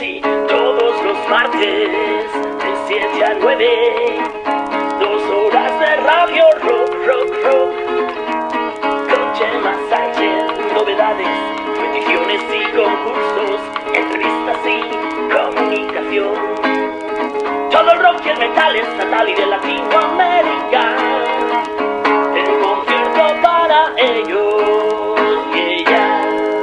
sí, todos los martes de 7 a 9, 2 horas de radio rock. Con Chema Sánchez, novedades, peticiones y concursos, entrevistas y comunicación. Todo el rock y el metal estatal y de Latinoamérica, en un concierto para ellos y ellas.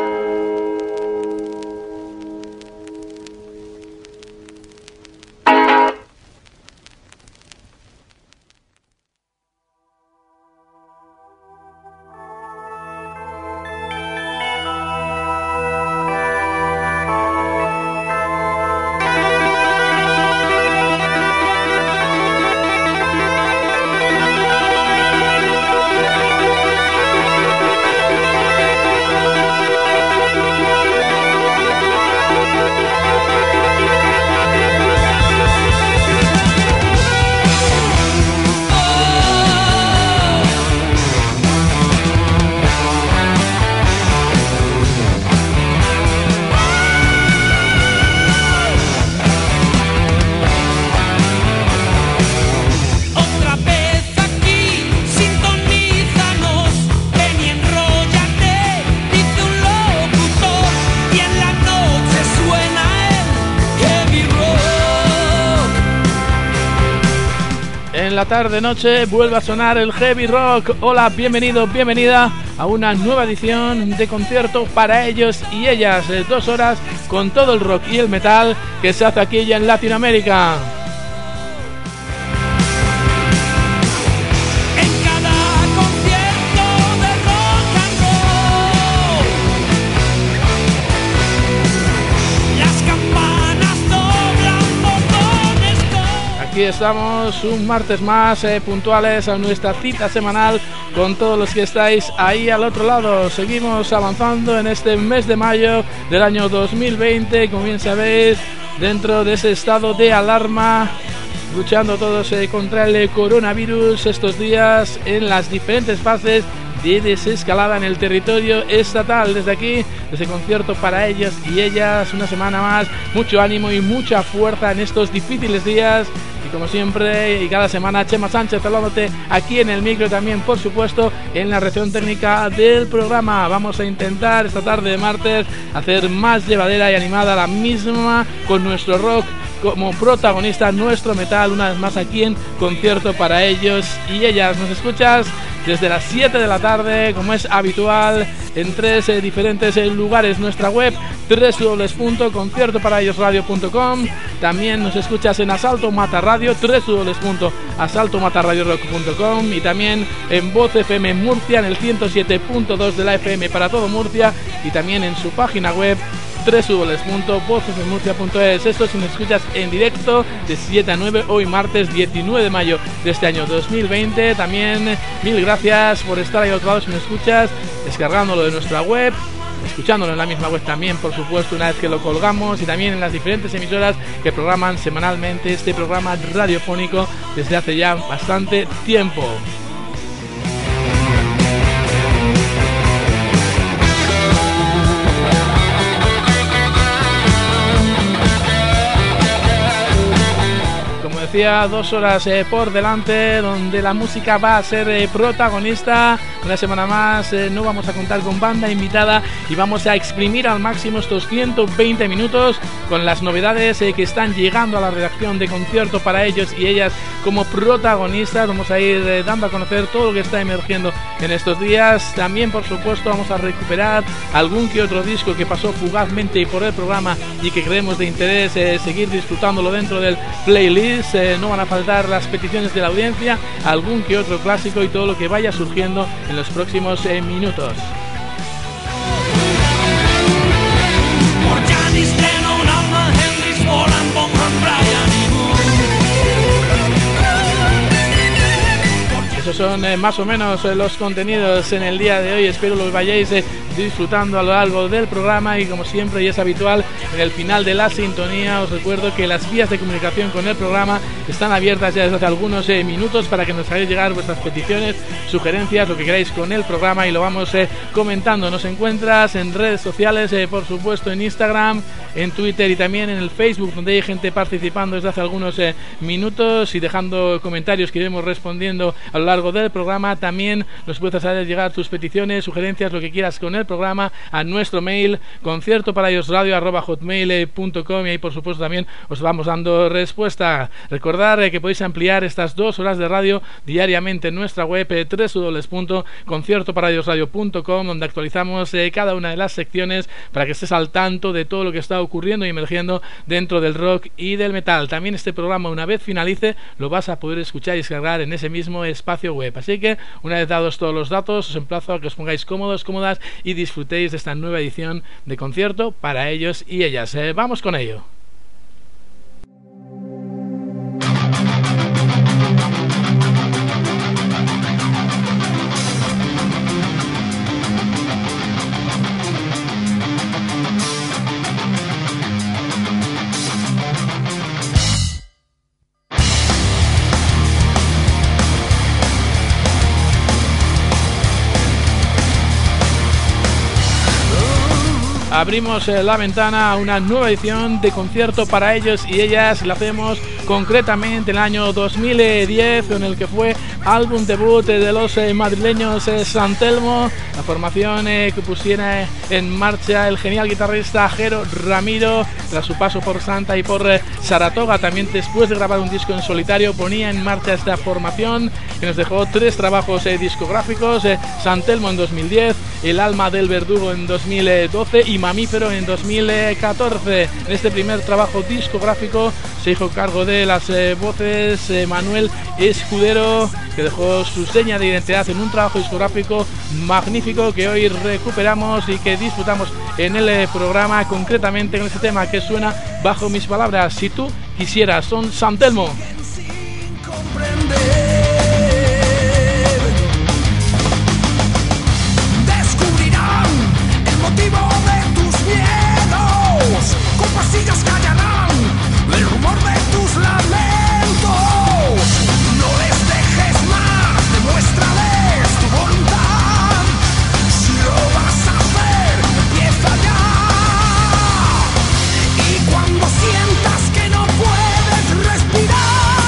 La tarde noche vuelve a sonar el heavy rock. Hola, bienvenido, bienvenida a una nueva edición de concierto para ellos y ellas. 2 horas con todo el rock y el metal que se hace aquí ya en Latinoamérica. Aquí estamos un martes más puntuales a nuestra cita semanal con todos los que estáis ahí al otro lado. Seguimos avanzando en este mes de mayo del año 2020, como bien sabéis, dentro de ese estado de alarma, luchando todos contra el coronavirus estos días en las diferentes fases de desescalada en el territorio estatal. Desde aquí, desde concierto para ellos y ellas, una semana más, mucho ánimo y mucha fuerza en estos difíciles días. Y como siempre y cada semana, Chema Sánchez hablándote aquí en el micro, también por supuesto en la reacción técnica del programa. Vamos a intentar esta tarde de martes hacer más llevadera y animada la misma, con nuestro rock como protagonista, nuestro metal, una vez más aquí en concierto para ellos y ellas. Nos escuchas desde las 7 de la tarde, como es habitual, en 3 diferentes lugares. Nuestra web www.conciertoparaellosradio.com. También nos escuchas en Asalto Mata Radio, www.asaltomatarradiorock.com, y también en Voz FM Murcia, en el 107.2 de la FM para todo Murcia, y también en su página web www.vozfmmurcia.es. Esto si nos escuchas en directo de 7 a 9, hoy martes 19 de mayo de este año 2020. También mil gracias por estar ahí al otro lado si nos escuchas descargándolo de nuestra web, escuchándolo en la misma web también, por supuesto, una vez que lo colgamos, y también en las diferentes emisoras que programan semanalmente este programa radiofónico desde hace ya bastante tiempo. Decía, 2 horas por delante, donde la música va a ser protagonista. Una semana más no vamos a contar con banda invitada y vamos a exprimir al máximo estos 120 minutos con las novedades que están llegando a la redacción de concierto para ellos y ellas como protagonistas. Vamos a ir dando a conocer todo lo que está emergiendo en estos días. También, por supuesto, vamos a recuperar algún que otro disco que pasó fugazmente por el programa y que creemos de interés seguir disfrutándolo dentro del playlist. No van a faltar las peticiones de la audiencia, algún que otro clásico y todo lo que vaya surgiendo en los próximos minutos. son más o menos los contenidos en el día de hoy. Espero lo vayáis disfrutando a lo largo del programa, y como siempre y es habitual, en el final de la sintonía os recuerdo que las vías de comunicación con el programa están abiertas ya desde hace algunos minutos para que nos hagáis llegar vuestras peticiones, sugerencias, lo que queráis con el programa, y lo vamos comentando. Nos encuentras en redes sociales, por supuesto en Instagram, en Twitter y también en el Facebook, donde hay gente participando desde hace algunos minutos y dejando comentarios que iremos respondiendo a lo largo del programa. También nos puedes hacer llegar tus peticiones, sugerencias, lo que quieras con el programa a nuestro mail conciertoparaiosradio@hotmail.com, y ahí por supuesto también os vamos dando respuesta. Recordad que podéis ampliar estas 2 horas de radio diariamente en nuestra web www.conciertoparaiosradio.com, donde actualizamos cada una de las secciones para que estés al tanto de todo lo que está ocurriendo y emergiendo dentro del rock y del metal. También este programa, una vez finalice, lo vas a poder escuchar y descargar en ese mismo espacio web. Así que una vez dados todos los datos, os emplazo a que os pongáis cómodos, cómodas y disfrutéis de esta nueva edición de Concierto para ellos y ellas. Vamos con ello. Abrimos la ventana a una nueva edición de Concierto para ellos y ellas. La hacemos concretamente en el año 2010, en el que fue álbum debut de los madrileños San Telmo, la formación que pusiera en marcha el genial guitarrista Jero Ramiro tras su paso por Santa y por Saratoga. También después de grabar un disco en solitario ponía en marcha esta formación, que nos dejó 3 trabajos discográficos: San Telmo en 2010, El alma del verdugo en 2012 y Mamífero en 2014. En este primer trabajo discográfico se hizo cargo de las voces Manuel Escudero, que dejó su seña de identidad en un trabajo discográfico magnífico que hoy recuperamos y que disfrutamos en el programa, concretamente con este tema que suena Bajo mis palabras. Si tú quisieras, son San Telmo. Descubrirán el motivo de tus miedos, con pastillas callarán el rumor de tus lamentos. No les dejes más, demuéstrales tu voluntad. Si lo vas a hacer, empieza ya. Y cuando sientas que no puedes respirar,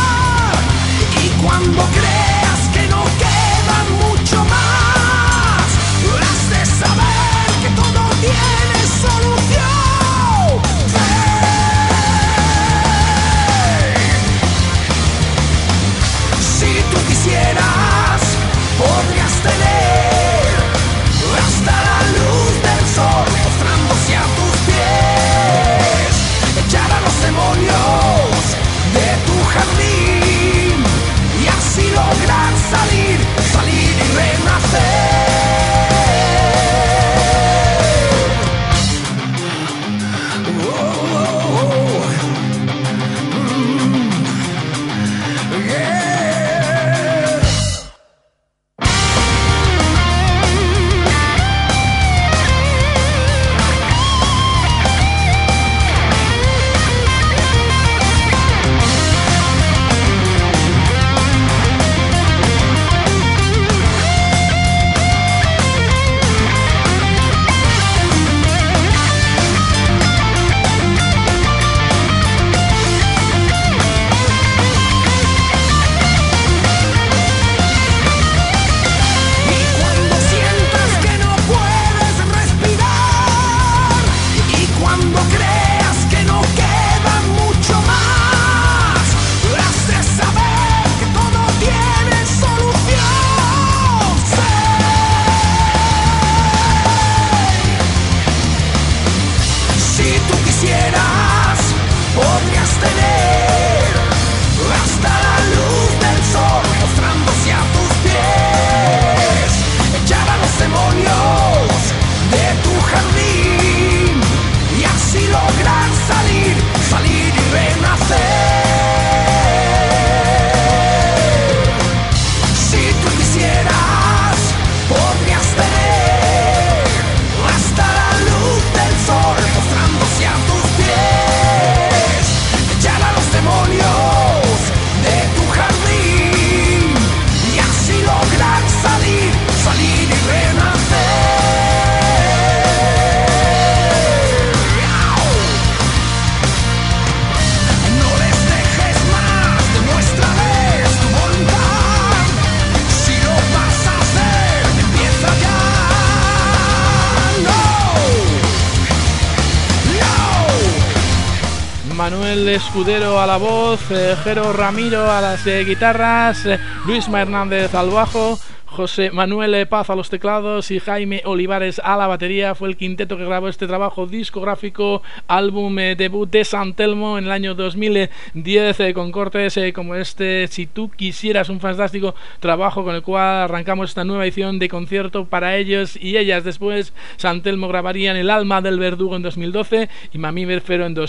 Manuel Escudero a la voz, Jero Ramiro a las guitarras, Luisma Hernández al bajo, José Manuel Paz a los teclados y Jaime Olivares a la batería. Fue el quinteto que grabó este trabajo discográfico, álbum debut de San Telmo en el año 2010, con cortes como este Si tú quisieras, un fantástico trabajo con el cual arrancamos esta nueva edición de concierto para ellos y ellas. Después San Telmo grabarían El alma del verdugo en 2012 y Mamífero en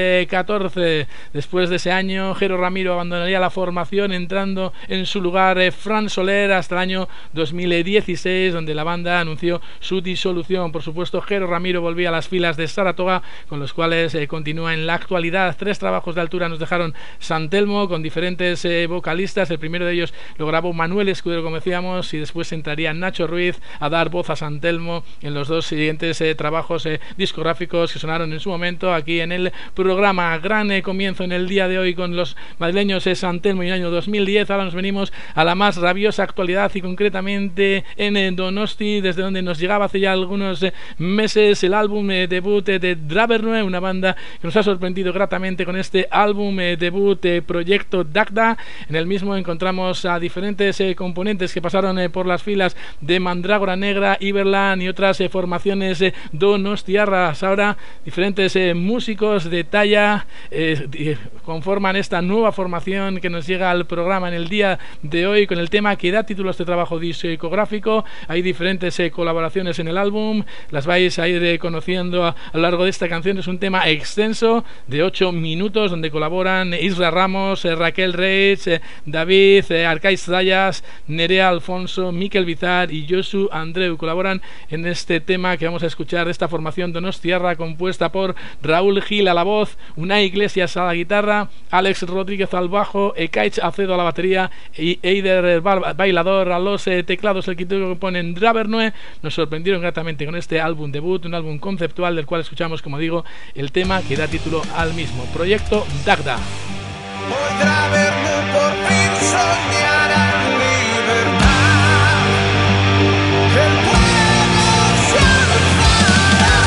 2014. Después de ese año, Jero Ramiro abandonaría la formación, entrando en su lugar Fran Soler hasta el año 2016, donde la banda anunció su disolución. Por supuesto, Jero Ramiro volvía a las filas de Saratoga, con los cuales continúa en la actualidad. 3 trabajos de altura nos dejaron San Telmo, con diferentes vocalistas. El primero de ellos lo grabó Manuel Escudero, como decíamos, y después entraría Nacho Ruiz a dar voz a San Telmo en los 2 siguientes trabajos discográficos que sonaron en su momento aquí en el programa. Gran comienzo en el día de hoy con los madrileños San Telmo y el año 2010. Ahora nos venimos a la más rabiosa actualidad y concretamente en Donosti, desde donde nos llegaba hace ya algunos meses el álbum debut de Dravernue, una banda que nos ha sorprendido gratamente con este álbum debut Proyecto Dagda. En el mismo encontramos a diferentes componentes que pasaron por las filas de Mandrágora Negra, Iberland y otras formaciones donostiarras. Ahora diferentes músicos de talla conforman esta nueva formación que nos llega al programa en el día de hoy con el tema que da título a este trabajo discográfico. Hay diferentes colaboraciones en el álbum, las vais a ir conociendo a lo largo de esta canción. Es un tema extenso de 8 minutos donde colaboran Isra Ramos, Raquel Reitz, David Arcaiz Zayas, Nerea Alfonso, Miquel Bizar y Josu Andreu. Colaboran en este tema que vamos a escuchar de esta formación donostiarra, compuesta por Raúl Gil a la voz, Unai Iglesias a la guitarra, Alex Rodríguez al bajo, Ekaich Acedo a la batería y Eider Bailador a los teclados. El quinteto que ponen Dravernue nos sorprendieron gratamente con este álbum debut, un álbum conceptual del cual escuchamos, como digo, el tema que da título al mismo, Proyecto Dagda. Hoy Dravernue por fin soñará en libertad. El pueblo se alzará.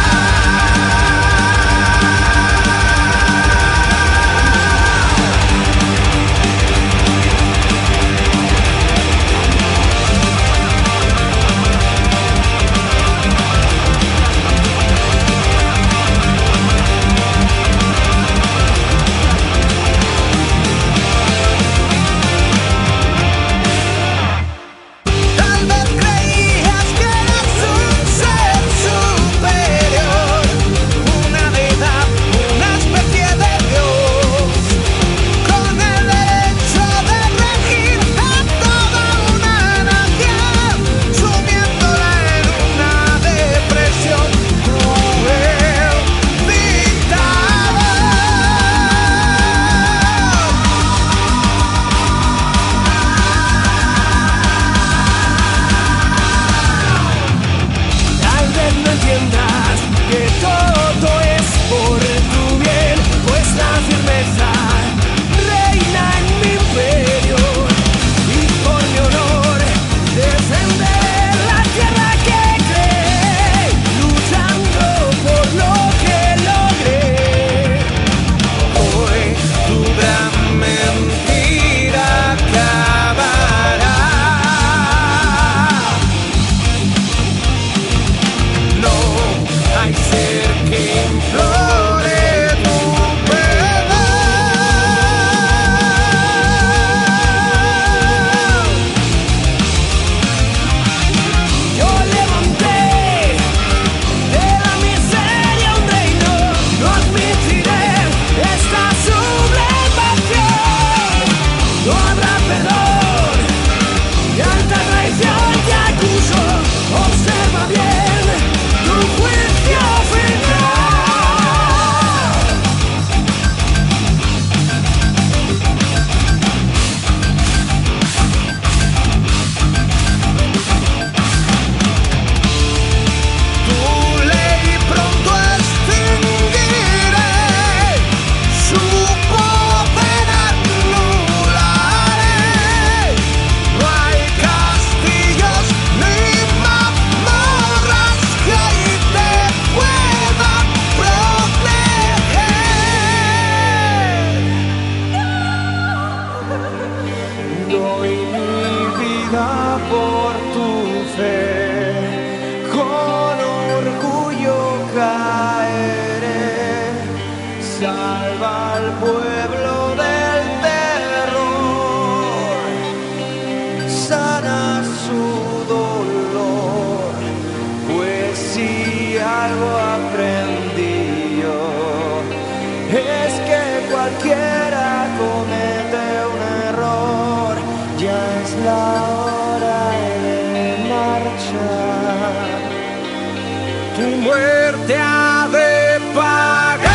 comete un error, ya es la hora de marchar. Tu muerte ha de pagar.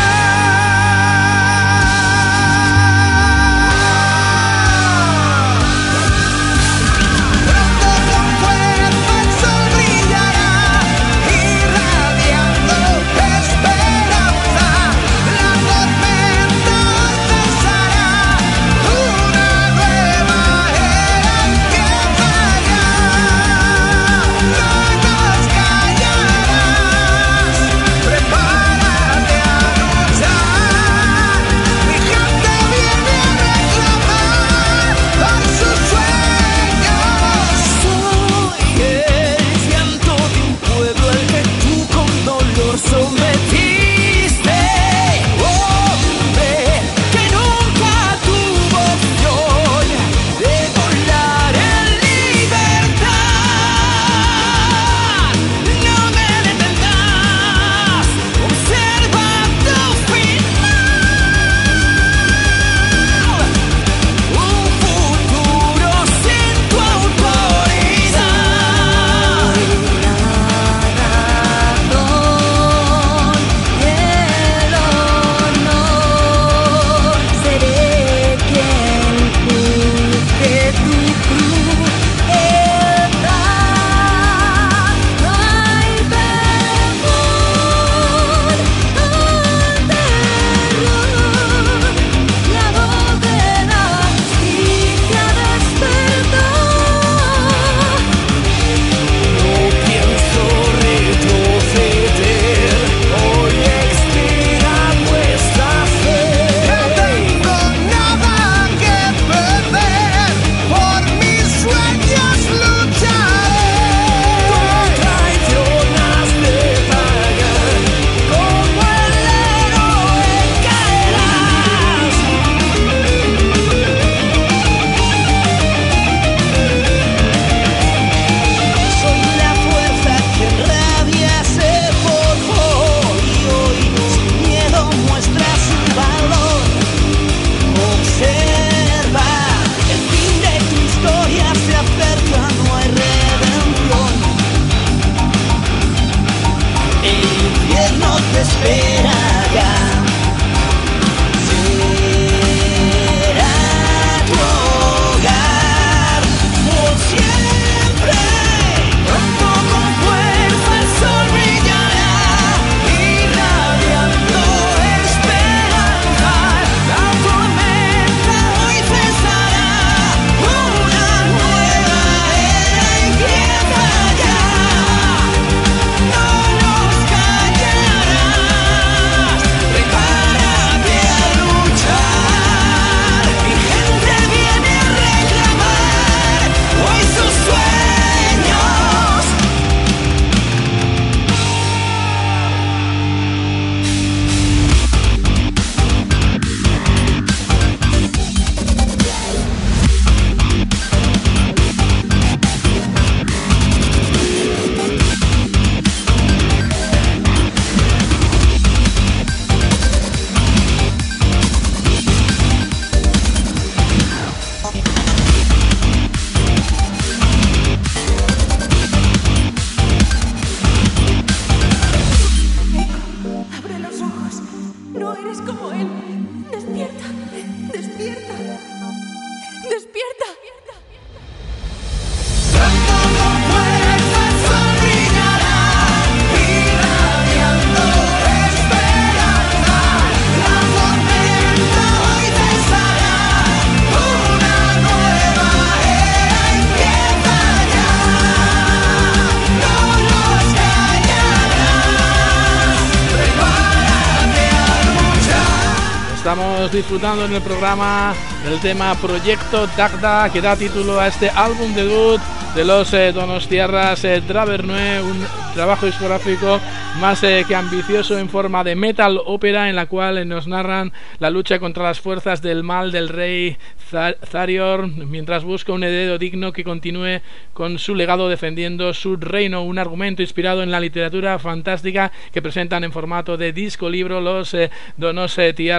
Estamos disfrutando en el programa del tema Proyecto Dagda, que da título a este álbum debut de los donostiarras Travernue, un trabajo discográfico más que ambicioso en forma de metal ópera, en la cual nos narran la lucha contra las fuerzas del mal del rey Tharior, mientras busca un heredero digno que continúe con su legado defendiendo su reino. Un argumento inspirado en la literatura fantástica que presentan en formato de disco libro los donostiarras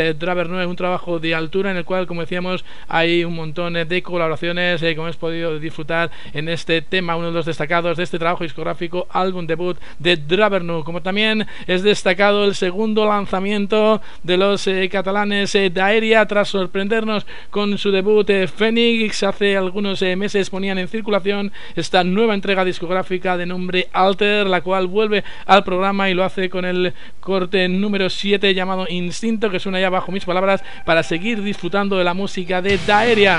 Draver 9, un trabajo de altura en el cual, como decíamos, hay un montón de colaboraciones, como hemos podido disfrutar en este tema, uno de los destacados de este trabajo discográfico, álbum debut de Draver 9. Como también es destacado el segundo lanzamiento de los catalanes Daeria, tras sorprendernos con su debut Phoenix. Hace algunos meses ponían en circulación esta nueva entrega discográfica de nombre Alter, la cual vuelve al programa y lo hace con el corte número 7 llamado Instinto, que suena ya bajo mis palabras para seguir disfrutando de la música de Daeria.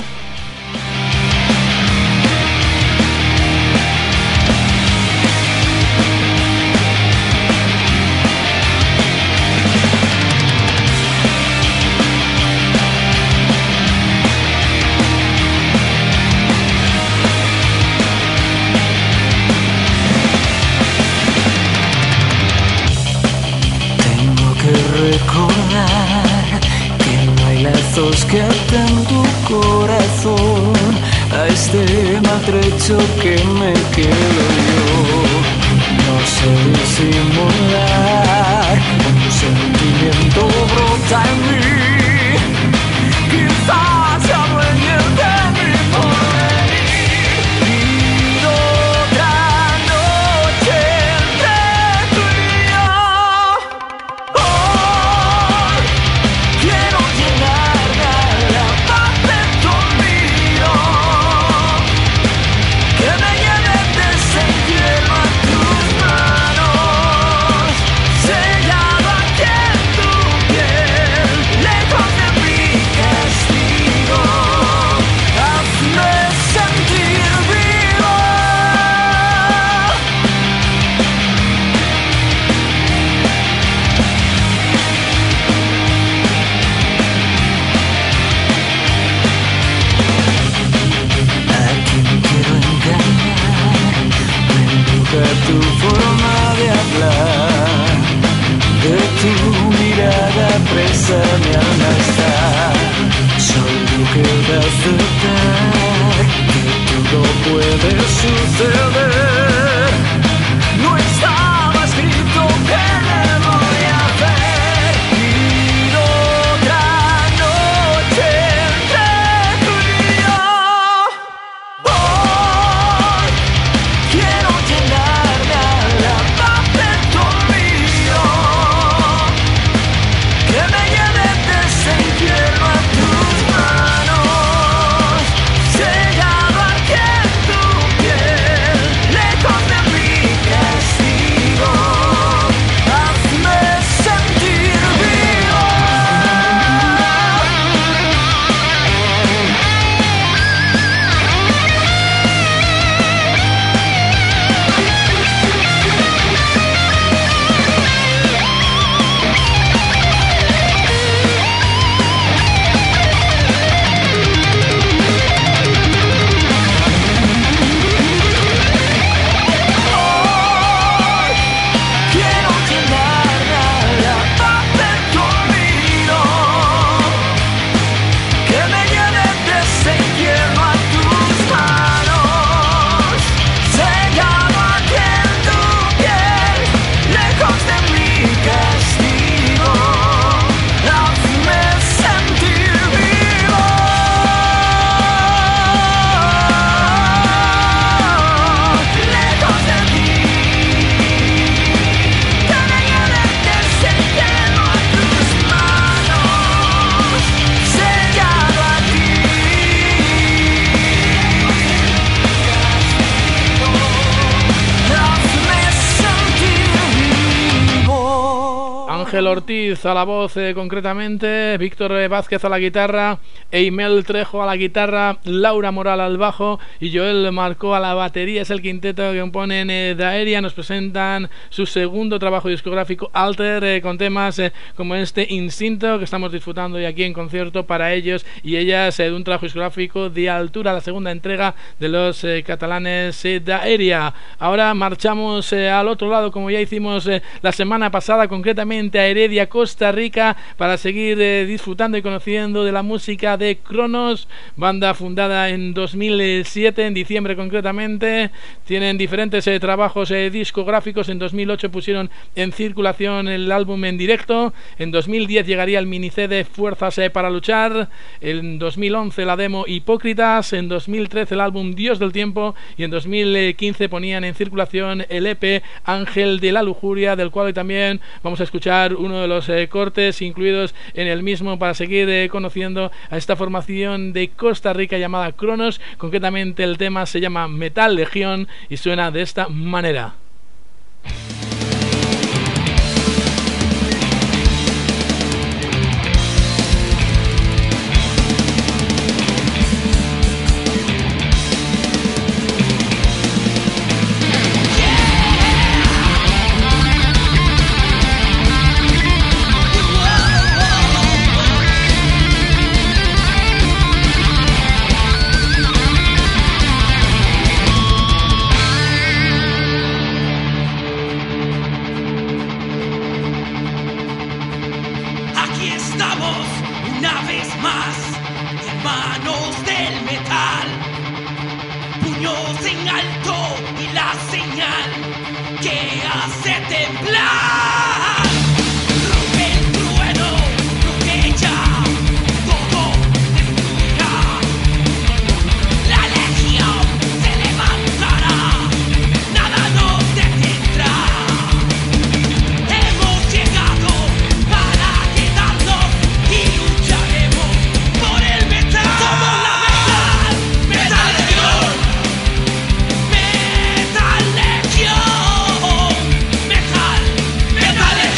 Recordar que no hay lazos que aten tu corazón a este maltrecho que me quedo yo. No sé disimular, un sentimiento brota en mí, quizás se adueñe de mi porvenir. Y otra noche entre tú y yo. Quiero llenarme a la paz de tu olvido, que me lleven de ese hielo a tus manos, sellado aquí en tu piel, lejos de mi castigo. Hazme sentir vivo. A quien quiero engañar, me embruja tu forma de hablar, de tu mirada presa mi alma está. Soy lo que de aceptar que todo puede suceder. No estaba escrito que me voy a hacer. Y otra noche entre tú y yo. Hoy quiero llenarme a la paz de tu olvido, que me lleven de ese infierno a tus manos, sellado aquí en tu piel, lejos de mi castigo. Hazme sentir vivo. Quiero llenarme a la paz de tu olvido, que me lleven de ese infierno a tus manos, sellado aquí en tu piel, lejos de mi castigo. Hazme sentir vivo. Lejos de mí, que me lleven de ese infierno a tus manos, sellado aquí. Hazme sentir vivo. Ángel Ortiz a la voz, concretamente, Víctor Vázquez a la guitarra, Eimel Trejo a la guitarra, Laura Moral al bajo y Joel Marcó a la batería. Es el quinteto que componen Daeria. Nos presentan su segundo trabajo discográfico Alter, con temas como este Instinto, que estamos disfrutando hoy aquí en concierto para ellos y ellas, de un trabajo discográfico de altura, la segunda entrega de los catalanes Daeria. Ahora marchamos al otro lado, como ya hicimos la semana pasada, concretamente a Heredia, Costa Rica, para seguir disfrutando y conociendo de la música de Cronos, banda fundada en 2007, en diciembre concretamente. Tienen diferentes trabajos discográficos. En 2008 pusieron en circulación el álbum en directo. En 2010 llegaría el mini CD Fuerzas para luchar. En 2011 la demo Hipócritas. En 2013 el álbum Dios del Tiempo. Y en 2015 ponían en circulación el EP Ángel de la Lujuria, del cual hoy también vamos a escuchar uno de los cortes incluidos en el mismo, para seguir conociendo a esta formación de Costa Rica llamada Cronos. Concretamente el tema se llama Metal Legión y suena de esta manera. Metal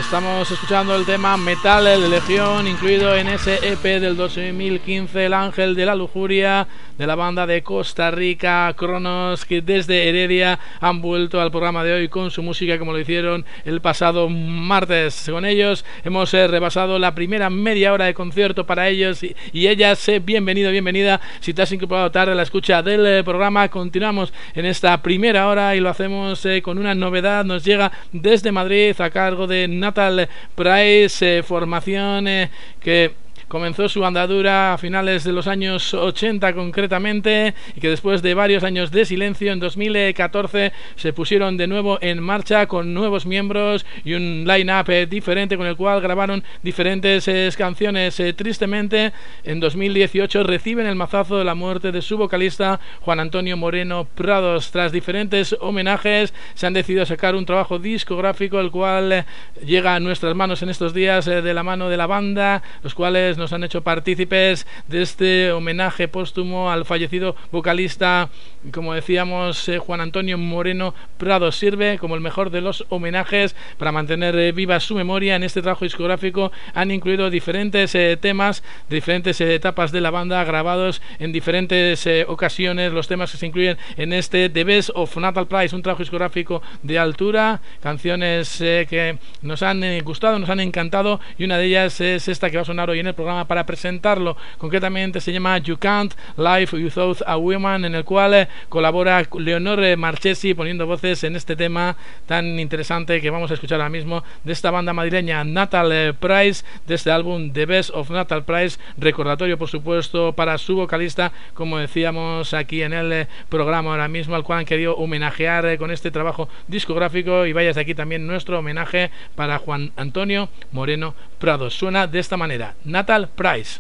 Estamos escuchando el tema Metal de Legión, incluido en ese EP del 2015, El Ángel de la Lujuria, de la banda de Costa Rica Cronos, que desde Heredia han vuelto al programa de hoy con su música como lo hicieron el pasado martes. Con ellos hemos repasado la primera media hora de concierto para ellos y ellas. Bienvenido, bienvenida. Si te has incorporado tarde a la escucha del programa, continuamos en esta primera hora y lo hacemos con una novedad. Nos llega desde Madrid a cargo de Natal Price, formación que comenzó su andadura a finales de los años 80 concretamente, y que después de varios años de silencio en 2014 se pusieron de nuevo en marcha con nuevos miembros y un line-up diferente con el cual grabaron diferentes canciones. Tristemente en 2018 reciben el mazazo de la muerte de su vocalista Juan Antonio Moreno Prados. Tras diferentes homenajes se han decidido sacar un trabajo discográfico, el cual llega a nuestras manos en estos días de la mano de la banda, los cuales nos han hecho partícipes de este homenaje póstumo al fallecido vocalista, como decíamos, Juan Antonio Moreno Prados. Sirve como el mejor de los homenajes para mantener viva su memoria. En este trabajo discográfico han incluido diferentes temas de diferentes etapas de la banda, grabados en diferentes ocasiones. Los temas que se incluyen en este The Best of Natal Price, un trabajo discográfico de altura, canciones que nos han gustado, nos han encantado, y una de ellas es esta que va a sonar hoy en el programa para presentarlo. Concretamente se llama You Can't Live Without a Woman, en el cual colabora Leonor Marchesi poniendo voces en este tema tan interesante que vamos a escuchar ahora mismo de esta banda madrileña Natal Price, de este álbum The Best of Natal Price. Recordatorio, por supuesto, para su vocalista, como decíamos aquí en el programa ahora mismo, al cual han querido homenajear con este trabajo discográfico, y vaya de aquí también nuestro homenaje para Juan Antonio Moreno Prados. Suena de esta manera, Natal Price.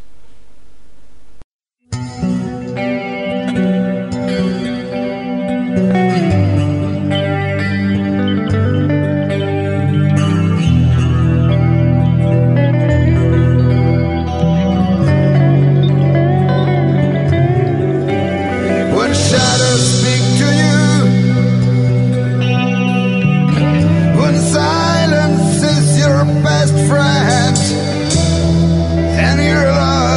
When shadows speak to you, when silence is your best friend, and your love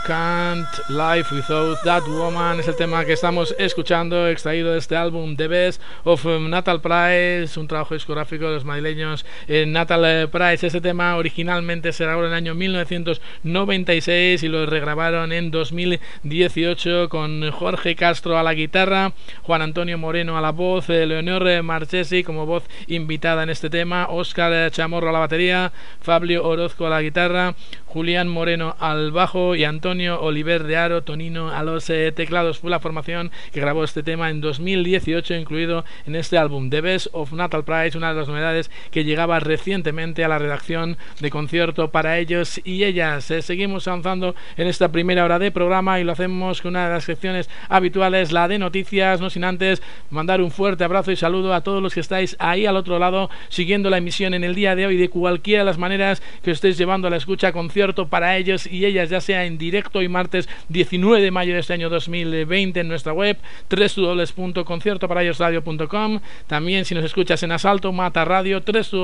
Can't Live Without That Woman es el tema que estamos escuchando, extraído de este álbum The Best of Natal Price, un trabajo discográfico de los madrileños Natal Price. Ese tema originalmente se grabó en el año 1996 y lo regrabaron en 2018 con Jorge Castro a la guitarra, Juan Antonio Moreno a la voz, Leonor Marchesi como voz invitada en este tema, Óscar Chamorro a la batería, Fabio Orozco a la guitarra, Julián Moreno al bajo y Antonio Oliver de Aro Tonino a los teclados. Fue la formación que grabó este tema en 2018, incluido en este álbum The Best of Natal Price, una de las novedades que llegaba recientemente a la redacción de Concierto para ellos y ellas. Seguimos avanzando en esta primera hora de programa y lo hacemos con una de las secciones habituales, la de noticias, no sin antes mandar un fuerte abrazo y saludo a todos los que estáis ahí al otro lado siguiendo la emisión en el día de hoy de cualquiera de las maneras que estéis llevando a la escucha Concierto para ellos y ellas, ya sea en directo hoy martes 19 de mayo de este año 2020 en nuestra web www.conciertoparaellosradio.com. También si nos escuchas en Asalto Mata Radio,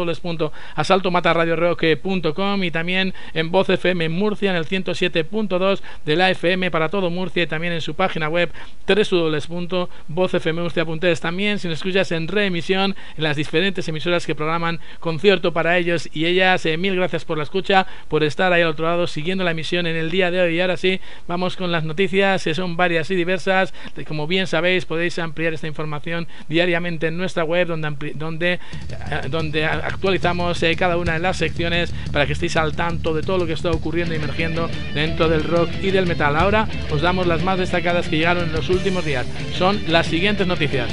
www.asaltomataradiorock.com, y también en Voz FM Murcia en el 107.2 de la FM para todo Murcia, y también en su página web www.vozfmmurcia.es. También si nos escuchas en reemisión en las diferentes emisoras que programan Concierto para ellos y ellas. Mil gracias por la escucha, por estar ahí al otro lado siguiendo la emisión en el día de hoy. Y ahora sí, vamos con las noticias, que son varias y diversas. Como bien sabéis, podéis ampliar esta información diariamente en nuestra web, donde actualizamos cada una de las secciones para que estéis al tanto de todo lo que está ocurriendo y emergiendo dentro del rock y del metal. Ahora os damos las más destacadas que llegaron en los últimos días. Son las siguientes noticias.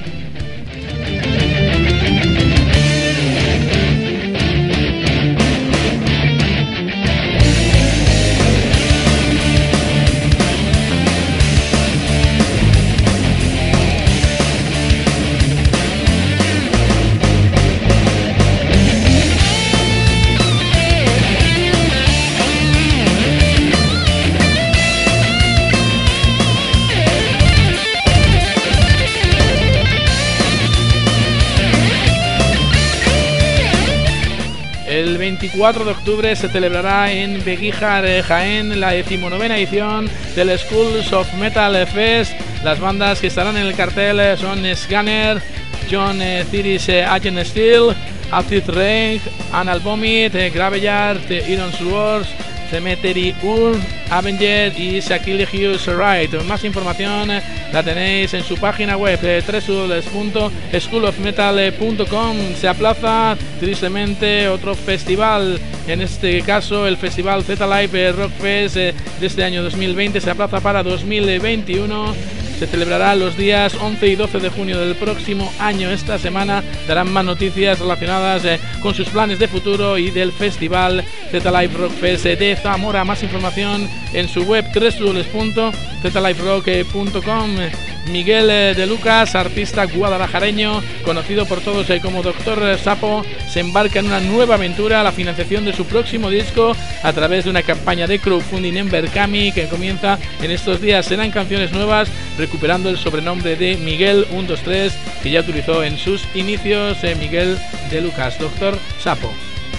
El 24 de octubre se celebrará en Beguíjar, Jaén, la 19ª edición del Schools of Metal Fest. Las bandas que estarán en el cartel son Scanner, John Thiris, Agent Steel, Acid Rain, Anal Vomit, Graveyard, Iron Swords, Cemetery Urn, Avenger y Sacrilegious Ride. Más información la tenéis en su página web www.schoolofmetal.com. Se aplaza tristemente otro festival, en este caso el festival Z-Live Rock Fest de este año 2020 se aplaza para 2021. Se celebrará los días 11 y 12 de junio del próximo año. Esta semana darán más noticias relacionadas con sus planes de futuro y del festival Z-Live Rock Fest de Zamora. Más información en su web www.zliverock.com. Miguel de Lucas, artista guadalajareño, conocido por todos como Dr. Sapo, se embarca en una nueva aventura, la financiación de su próximo disco a través de una campaña de crowdfunding en Berkami que comienza en estos días. Serán canciones nuevas, recuperando el sobrenombre de Miguel 123 que ya utilizó en sus inicios. Miguel de Lucas, Dr. Sapo.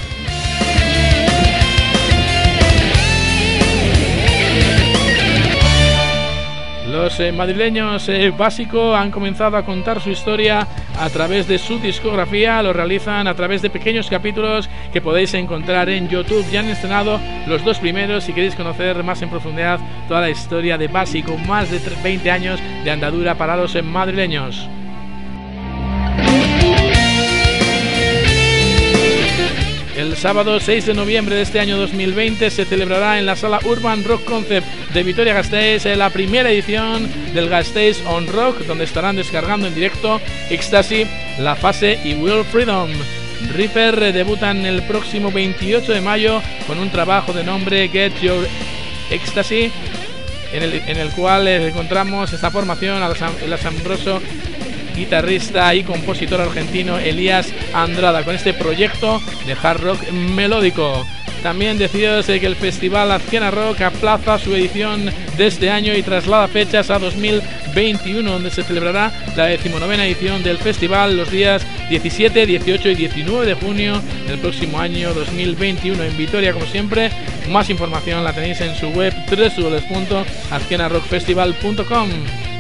Los madrileños Básico han comenzado a contar su historia a través de su discografía. Lo realizan a través de pequeños capítulos que podéis encontrar en YouTube. Ya han estrenado los dos primeros. Si queréis conocer más en profundidad toda la historia de Básico, más de 20 años de andadura para los madrileños. El sábado 6 de noviembre de este año 2020 se celebrará en la sala Urban Rock Concept de Vitoria-Gasteiz la primera edición del Gasteiz On Rock, donde estarán descargando en directo Ecstasy, La Fase y Will Freedom. Reaper debutan el próximo 28 de mayo con un trabajo de nombre Get Your Ecstasy, en el cual encontramos esta formación el asombroso guitarrista y compositor argentino Elías Andrada, con este proyecto de hard rock melódico. También decidió que el festival Azkena Rock aplaza su edición de este año y traslada fechas a 2021, donde se celebrará la 19ª edición del festival los días 17, 18 y 19 de junio del próximo año 2021 en Vitoria, como siempre. Más información la tenéis en su web www.azkenarockfestival.com.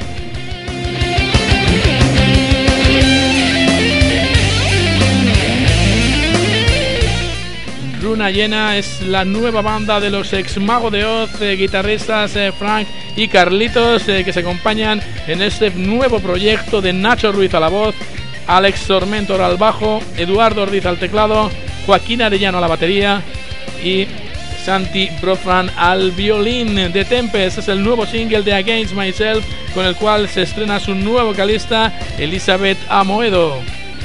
Luna Llena es la nueva banda de los ex Mago de Oz, guitarristas Frank y Carlitos, que se acompañan en este nuevo proyecto de Nacho Ruiz a la voz, Alex Tormentor al bajo, Eduardo Ordiz al teclado, Joaquín Arellano a la batería y Santi Brofran al violín. De Tempest es el nuevo single de Against Myself, con el cual se estrena su nuevo vocalista Elizabeth Amoedo.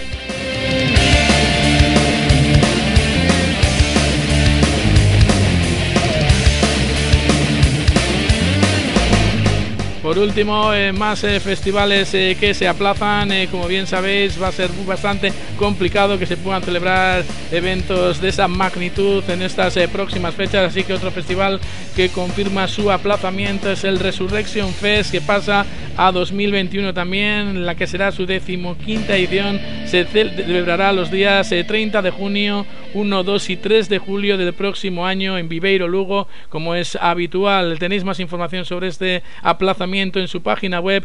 Por último, más festivales que se aplazan. Como bien sabéis, va a ser bastante complicado que se puedan celebrar eventos de esa magnitud en estas próximas fechas, así que otro festival que confirma su aplazamiento es el Resurrection Fest, que pasa a 2021 también, la que será su 15ª edición. Se celebrará los días 30 de junio, 1, 2 y 3 de julio del próximo año en Viveiro, Lugo, como es habitual. Tenéis más información sobre este aplazamiento en su página web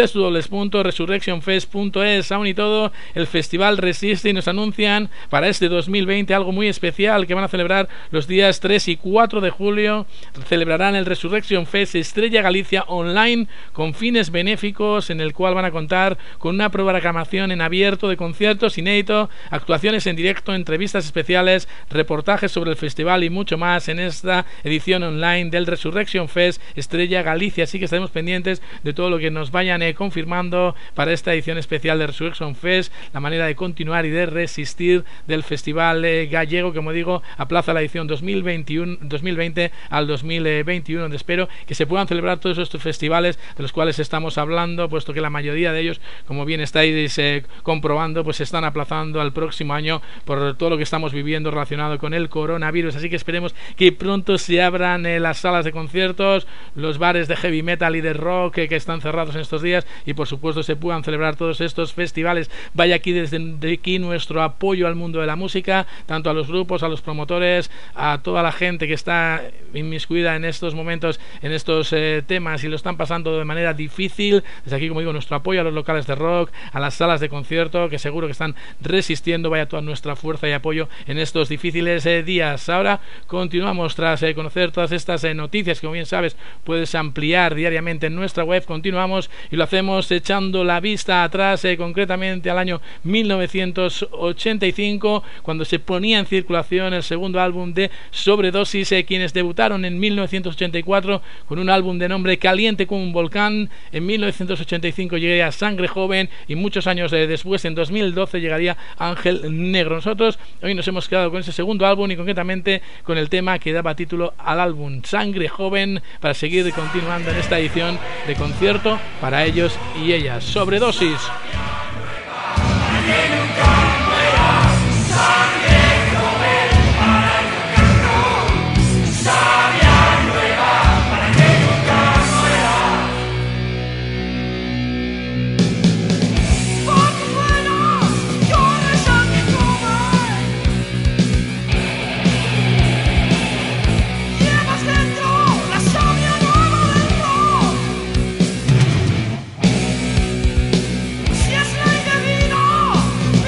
www.resurrectionfest.es. Aún y todo, el festival resiste y nos anuncian para este 2020 algo muy especial que van a celebrar los días 3 y 4 de julio. Celebrarán el Resurrection Fest Estrella Galicia online con fines benéficos, en el cual van a contar con una programación en abierto de conciertos inédito, actuaciones en directo, entrevistas especiales, reportajes sobre el festival y mucho más en esta edición online del Resurrection Fest Estrella Galicia. Así que estaremos pendientes de todo lo que nos vayan confirmando para esta edición especial de Resurrection Fest, la manera de continuar y de resistir del festival gallego, que, como digo, aplaza la edición 2020 al 2021, donde espero que se puedan celebrar todos estos festivales de los cuales estamos hablando, puesto que la mayoría de ellos, como bien estáis comprobando, pues se están aplazando al próximo año por todo lo que estamos viviendo relacionado con el coronavirus. Así que esperemos que pronto se abran las salas de conciertos, los bares de heavy metal y de rock que están cerrados en estos días, y por supuesto se puedan celebrar todos estos festivales. Vaya aquí desde aquí nuestro apoyo al mundo de la música, tanto a los grupos, a los promotores, a toda la gente que está inmiscuida en estos momentos, en estos temas, y lo están pasando de manera difícil. Desde aquí, como digo, nuestro apoyo a los locales de rock, a las salas de concierto, que seguro que están resistiendo. Vaya toda nuestra fuerza y apoyo en estos difíciles días. Ahora continuamos tras conocer todas estas noticias que, como bien sabes, puedes ampliar diariamente en nuestra web. Continuamos y lo hacemos echando la vista atrás, concretamente al año 1985, cuando se ponía en circulación el segundo álbum de Sobredosis, quienes debutaron en 1984 con un álbum de nombre Caliente como un volcán. En 1985 llegaría Sangre Joven, y muchos años después, en 2012, llegaría Ángel Negro. Nosotros hoy nos hemos quedado con ese segundo álbum, y concretamente con el tema que daba título al álbum, Sangre Joven, para seguir continuando en esta edición de concierto para ellos y ellas. Sobredosis. Si es ley divina,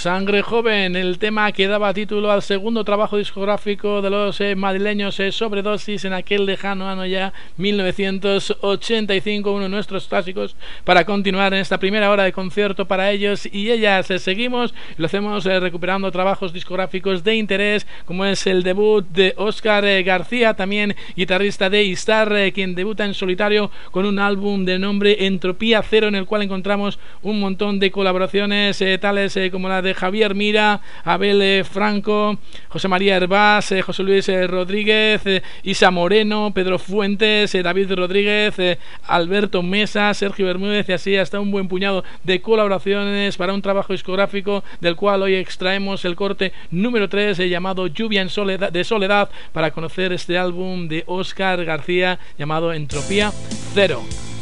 Sangre Joven, el tema que daba título al segundo trabajo discográfico de los madrileños Sobredosis en aquel lejano año ya 1985, uno de nuestros clásicos para continuar en esta primera hora de concierto para ellos y ellas. Seguimos, lo hacemos recuperando trabajos discográficos de interés, como es el debut de Óscar García, también guitarrista de Istar, quien debuta en solitario con un álbum de nombre Entropía Cero, en el cual encontramos un montón de colaboraciones tales como la de Javier Mira, Abel Franco, José María Hervás, José Luis Rodríguez, Isa Moreno, Pedro Fuentes, David Rodríguez, Alberto Mesa, Sergio Bermúdez y así hasta un buen puñado de colaboraciones para un trabajo discográfico del cual hoy extraemos el corte número 3 llamado Lluvia de Soledad, para conocer este álbum de Óscar García llamado Entropía Cero.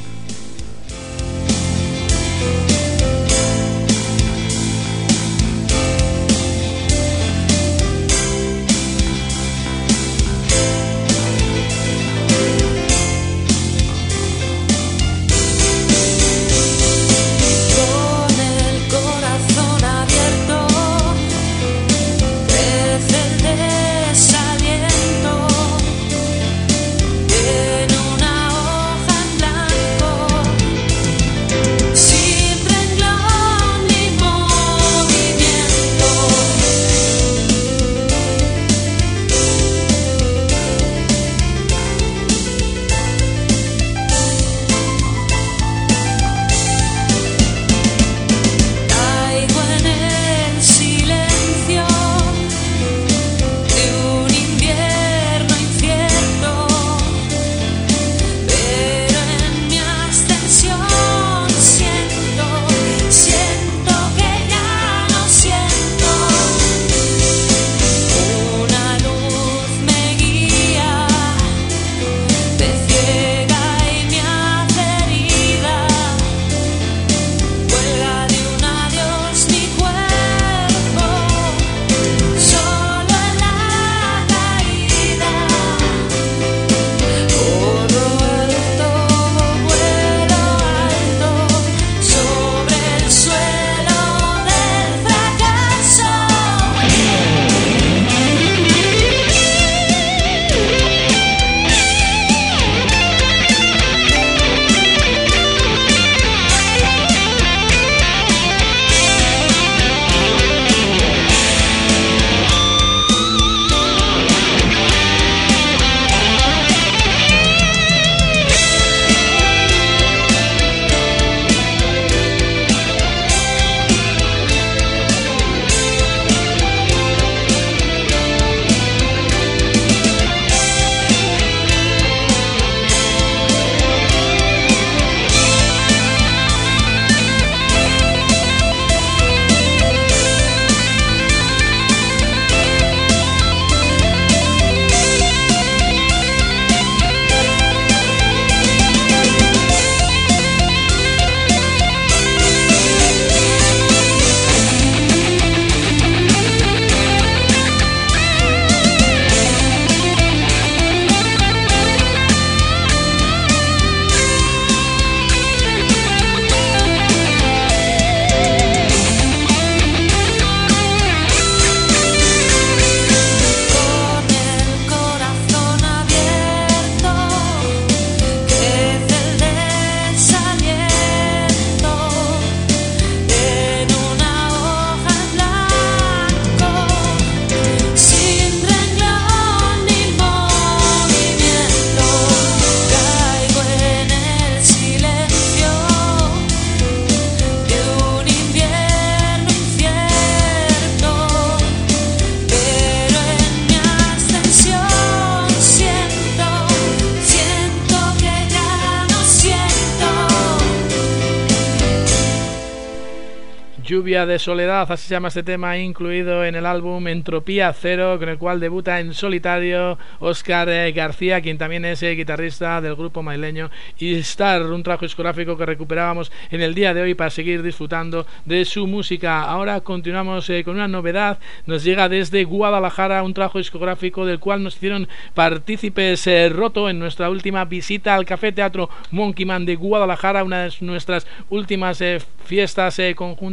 Lluvia de Soledad, así se llama este tema, incluido en el álbum Entropía Cero, con el cual debuta en solitario Óscar García, quien también es guitarrista del grupo madrileño Istar, un trabajo discográfico que recuperábamos en el día de hoy para seguir disfrutando de su música. Ahora continuamos con una novedad, nos llega desde Guadalajara un trabajo discográfico del cual nos hicieron partícipes Roto en nuestra última visita al Café Teatro Monkey Man de Guadalajara, una de nuestras últimas fiestas conjuntas hasta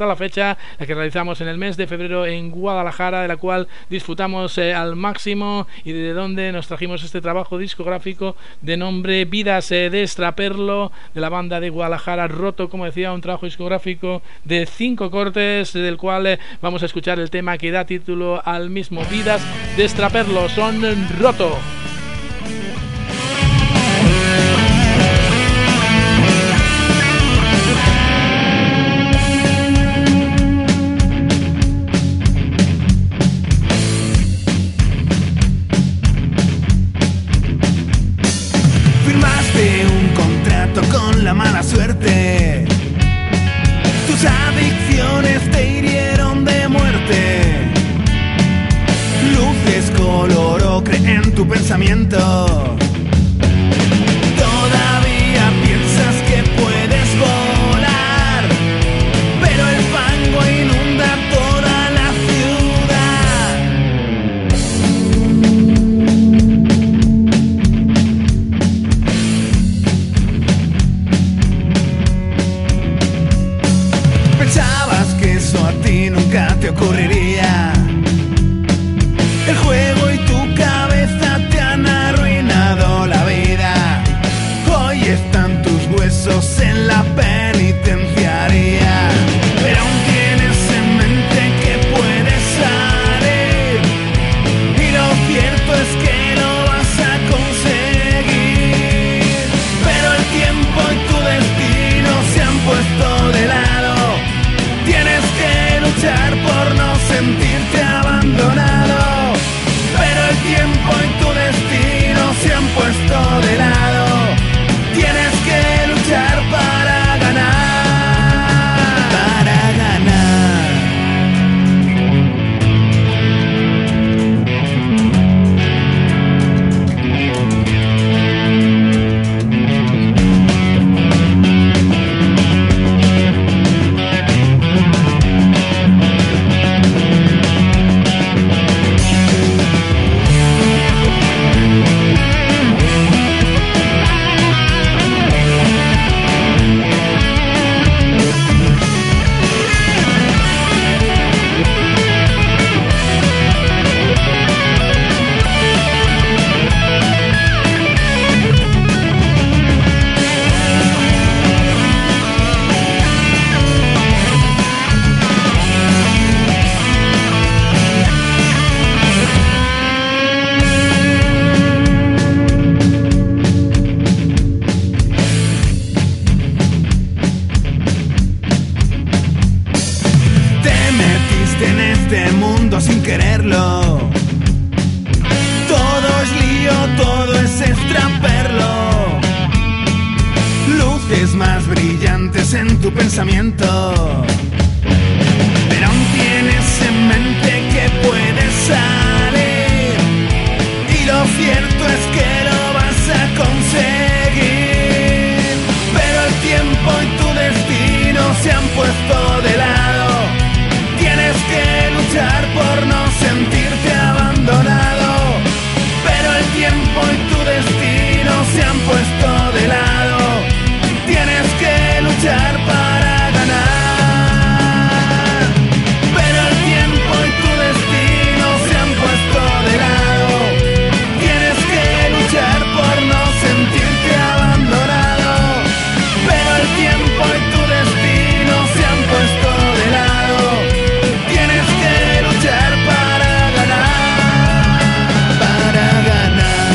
hasta la fecha, la que realizamos en el mes de febrero en Guadalajara, de la cual disfrutamos al máximo y de donde nos trajimos este trabajo discográfico de nombre Vidas de Extraperlo, de la banda de Guadalajara Roto, como decía, un trabajo discográfico de 5 cortes, del cual vamos a escuchar el tema que da título al mismo, Vidas de Extraperlo, son Roto. Firmaste un contrato con la mala suerte. Tus adicciones te hirieron de muerte. Luces color ocre en tu pensamiento. Todavía piensas que puedes volar, pero el fango inunda toda la ciudad. Pensabas que eso a ti nunca te ocurriría. El juego y tu cabeza te han arruinado la vida. Hoy están tus huesos en la penitenciaria, pero aún tienes en mente que puedes salir. Y lo cierto es que lo vas a conseguir. Pero el tiempo y tu destino se han puesto de lado. Tienes que luchar por no sentirte abandonado. Pero el tiempo y tu destino se han puesto de lado. Tienes que luchar para ganar, para ganar. Sin quererlo, todo es lío, todo es extraperlo. Luces más brillantes en tu pensamiento, pero aún tienes en mente que puedes salir. Y lo cierto es que lo vas a conseguir. Pero el tiempo y tu destino se han puesto de lado. Tienes que luchar por no sentirte abandonado. Pero el tiempo y tu destino se han puesto de lado. Tienes que luchar para ganar. Pero el tiempo y tu destino se han puesto de lado. Tienes que luchar por no sentirte abandonado. Pero el tiempo y tu destino se han puesto de lado. Tienes que luchar para ganar, para ganar.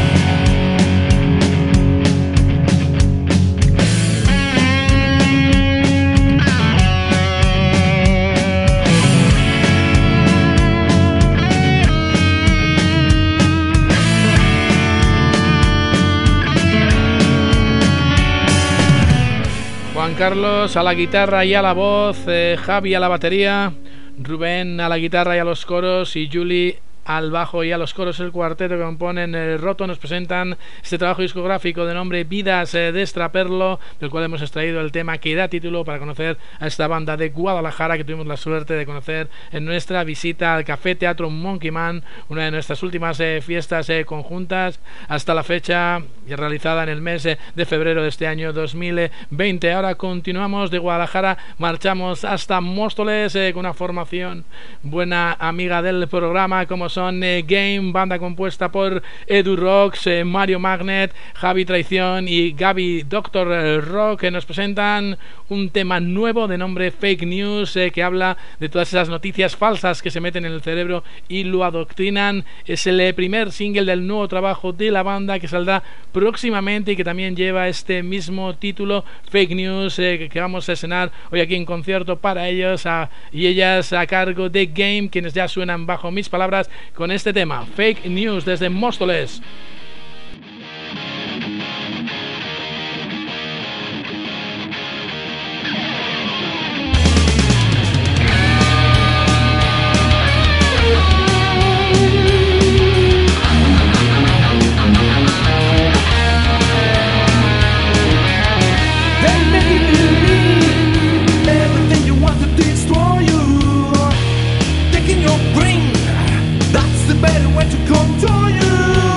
Juan Carlos a la guitarra y a la voz, Javi a la batería, Rubén a la guitarra y a los coros y Juli al bajo y a los coros. El cuarteto que componen Roto nos presentan este trabajo discográfico de nombre Vidas de Extraperlo, del cual hemos extraído el tema que da título para conocer a esta banda de Guadalajara que tuvimos la suerte de conocer en nuestra visita al Café Teatro Monkey Man, una de nuestras últimas fiestas conjuntas hasta la fecha, realizada en el mes de febrero de este año 2020. Ahora continuamos de Guadalajara, marchamos hasta Móstoles con una formación buena amiga del programa como son Game, banda compuesta por Edu Rocks, Mario Magnet, Javi Traición y Gaby Doctor Rock, que nos presentan un tema nuevo de nombre Fake News, que habla de todas esas noticias falsas que se meten en el cerebro y lo adoctrinan. Es el primer single del nuevo trabajo de la banda que saldrá próximamente y que también lleva este mismo título, Fake News, que vamos a escenar hoy aquí en concierto para ellos y ellas a cargo de Game, quienes ya suenan bajo mis palabras con este tema, Fake News, desde Móstoles. Better way to control you.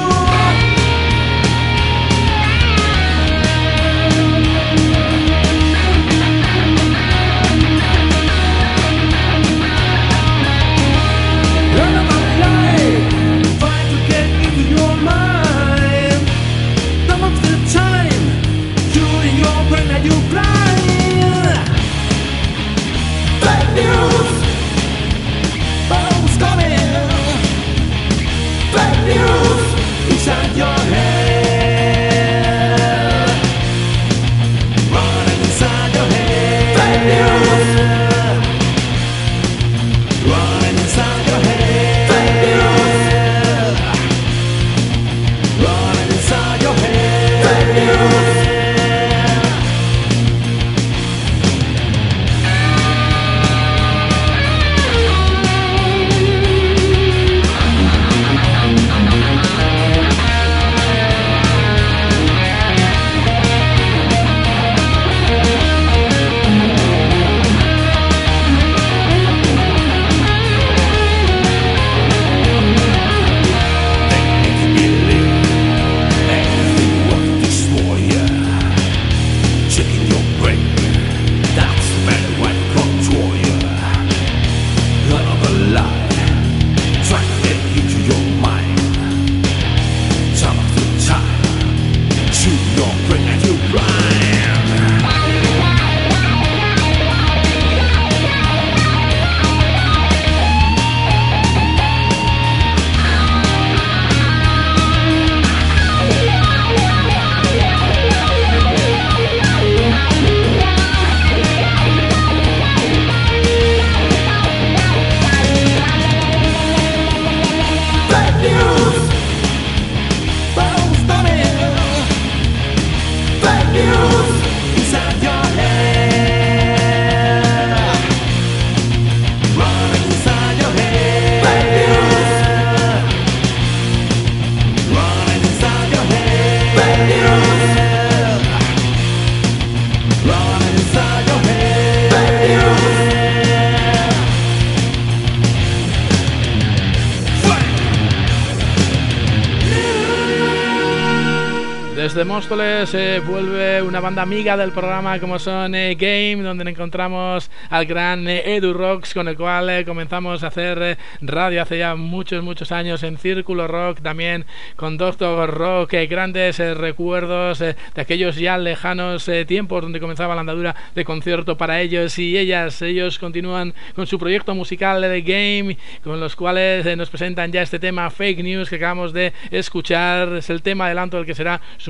Desde Móstoles vuelve una banda amiga del programa como son Game, donde encontramos al gran Edu Rocks, con el cual comenzamos a hacer radio hace ya muchos años en Círculo Rock, también con Doctor Rock, grandes recuerdos de aquellos ya lejanos tiempos donde comenzaba la andadura de concierto para ellos y ellas. Ellos continúan con su proyecto musical de Game, con los cuales nos presentan ya este tema Fake News que acabamos de escuchar. Es el tema adelanto del que será su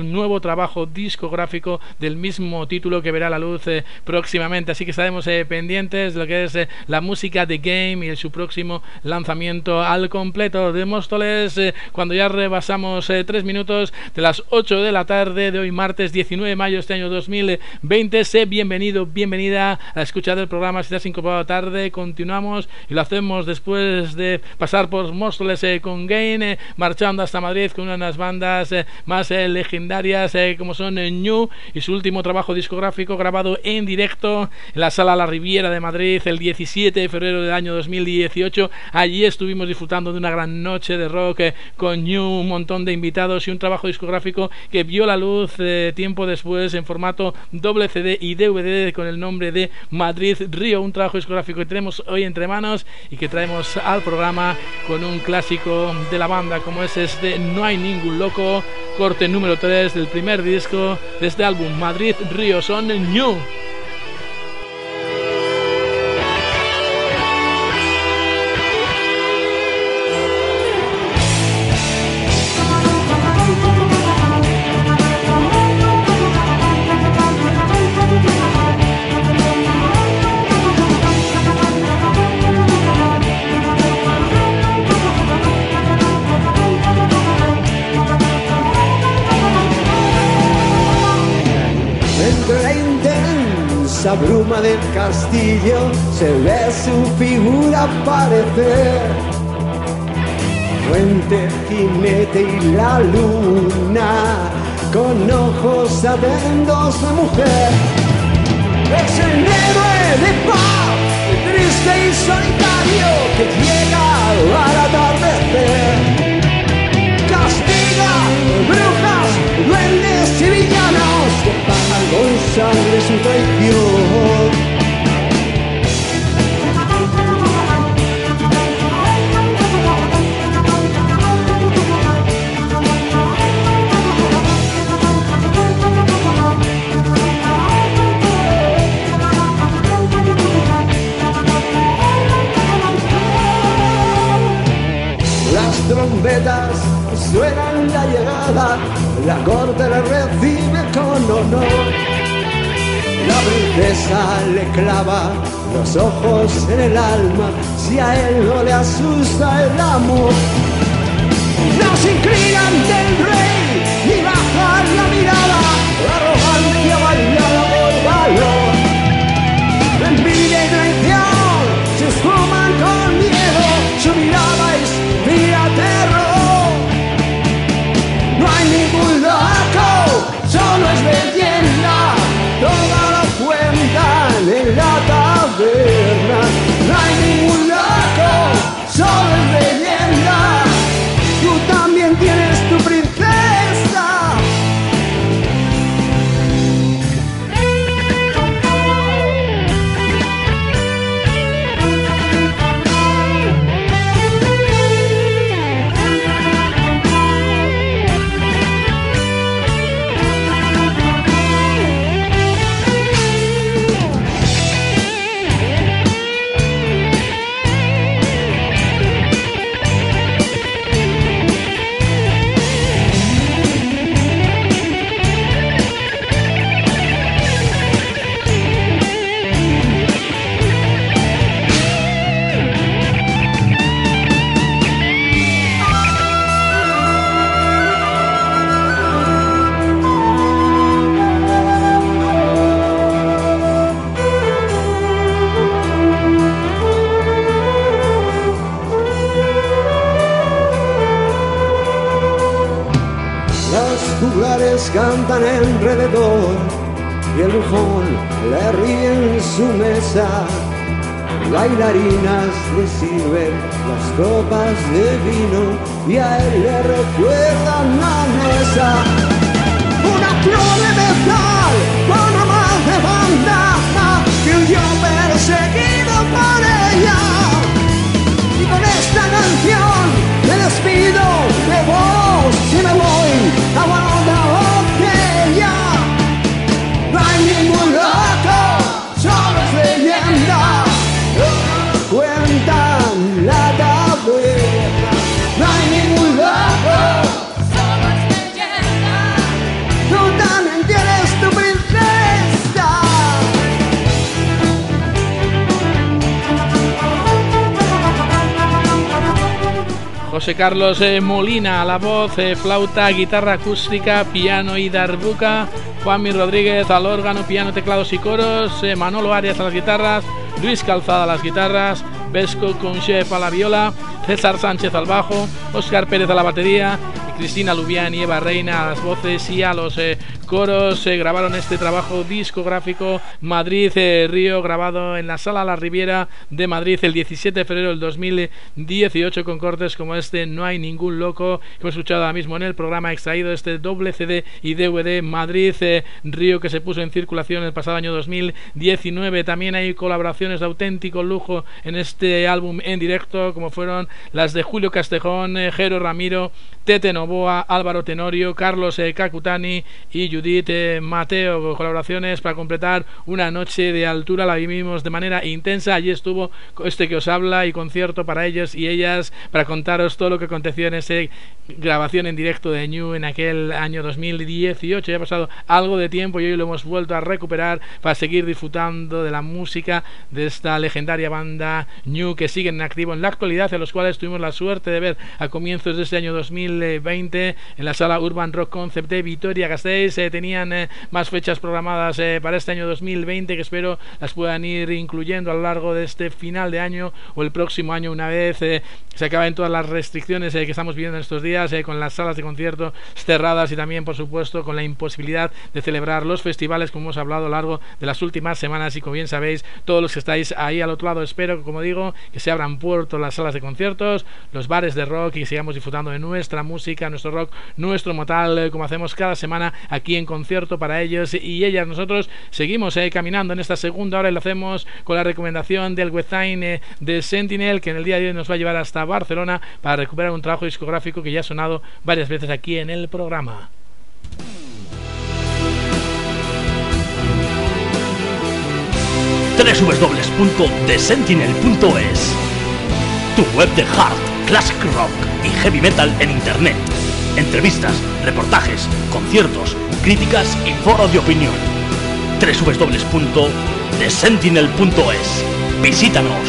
un nuevo trabajo discográfico del mismo título que verá la luz próximamente, así que estaremos pendientes de lo que es la música de Game y su próximo lanzamiento al completo. De Móstoles, cuando ya rebasamos 3 minutos de las 8 de la tarde de hoy, martes 19 de mayo de este año 2020. Sé bienvenido, bienvenida a escuchar el programa. Si te has incorporado tarde, continuamos y lo hacemos después de pasar por Móstoles con Game, marchando hasta Madrid con una de las bandas más legendarias como son Ñu y su último trabajo discográfico grabado en directo en la Sala La Riviera de Madrid el 17 de febrero del año 2018. Allí estuvimos disfrutando de una gran noche de rock con Ñu, un montón de invitados y un trabajo discográfico que vio la luz tiempo después en formato doble CD y DVD con el nombre de Madrid Río, un trabajo discográfico que tenemos hoy entre manos y que traemos al programa con un clásico de la banda como es este No hay ningún loco, corte número 3 del primer disco de este álbum Madrid Río. Son Ñu. La bruma del castillo se ve su figura aparecer. Fuente, jinete y la luna con ojos atentos de mujer. Es el héroe de paz, triste y solitario que llega al atardecer. Castiga brujas, duendes y villanos que pagan con sangre su traición. Las trompetas suenan la llegada, la corte le recibe con honor. La princesa le clava los ojos en el alma, si a él no le asusta el amor. No se inclina ante el rey, ni baja la mirada, la arrogancia bailada por valor. Envidia y traición se esfuman con miedo, su mirada inspira terror. No hay ningún loco, solo es leyenda, toda la cuenta de la taberna. No hay ningún loco, solo es leyenda, tú también tienes tu princesa. Cantan alrededor y el bufón le ríe en su mesa. Bailarinas le sirven las copas de vino y a él le recuerdan la mesa. Una flor de metal con más de banda que huyó perseguido por ella. Y con esta canción me despido de vos y me voy a otra botella. No hay ningún loco, solo es leyenda, cuentan la taberna. No hay ningún loco, solo es leyenda, José Carlos Molina a la voz, flauta, guitarra acústica, piano y darbuka, Juanmi Rodríguez al órgano, piano, teclados y coros, Manolo Arias a las guitarras, Luis Calzada a las guitarras, Vesco Conchef a la viola, César Sánchez al bajo, Óscar Pérez a la batería y Cristina Lubián y Eva Reina a las voces y a los coros. Grabaron este trabajo discográfico Madrid-Río, grabado en la Sala La Riviera de Madrid el 17 de febrero del 2018, con cortes como este No hay ningún loco que hemos escuchado ahora mismo en el programa, extraído de este doble CD y DVD Madrid-Río, que se puso en circulación el pasado año 2019. También hay colaboraciones de auténtico lujo en este álbum en directo, como fueron las de Julio Castejón, Jero Ramiro, Tete Novoa, Álvaro Tenorio, Carlos Cacutani y Judith Mateo. Colaboraciones para completar una noche de altura, la vivimos de manera intensa. Allí estuvo este que os habla y concierto para ellos y ellas, para contaros todo lo que aconteció en esa grabación en directo de Ñu en aquel año 2018. Ya ha pasado algo de tiempo y hoy lo hemos vuelto a recuperar para seguir disfrutando de la música de esta legendaria banda Ñu, que siguen en activo en la actualidad, a los cuales tuvimos la suerte de ver a comienzos de este año 2020 en la sala Urban Rock Concept de Vitoria-Gasteiz. Tenían más fechas programadas para este año 2020, que espero las puedan ir incluyendo a lo largo de este final de año o el próximo año, una vez se acaben todas las restricciones que estamos viviendo en estos días, con las salas de concierto cerradas y también, por supuesto, con la imposibilidad de celebrar los festivales, como hemos hablado a lo largo de las últimas semanas. Y como bien sabéis, todos los que estáis ahí al otro lado, espero, como digo, que se abran puerto las salas de conciertos, los bares de rock, y sigamos disfrutando de nuestra música, nuestro rock, nuestro metal, como hacemos cada semana aquí en concierto para ellos y ellas. Nosotros seguimos caminando en esta segunda hora y lo hacemos con la recomendación del webzine de Sentinel, que en el día de hoy nos va a llevar hasta Barcelona para recuperar un trabajo discográfico que ya ha sonado varias veces aquí en el programa. www.thesentinel.es, tu web de hard, classic rock y heavy metal en internet. Entrevistas, reportajes, conciertos, críticas y foros de opinión. www.thesentinel.es. Visítanos.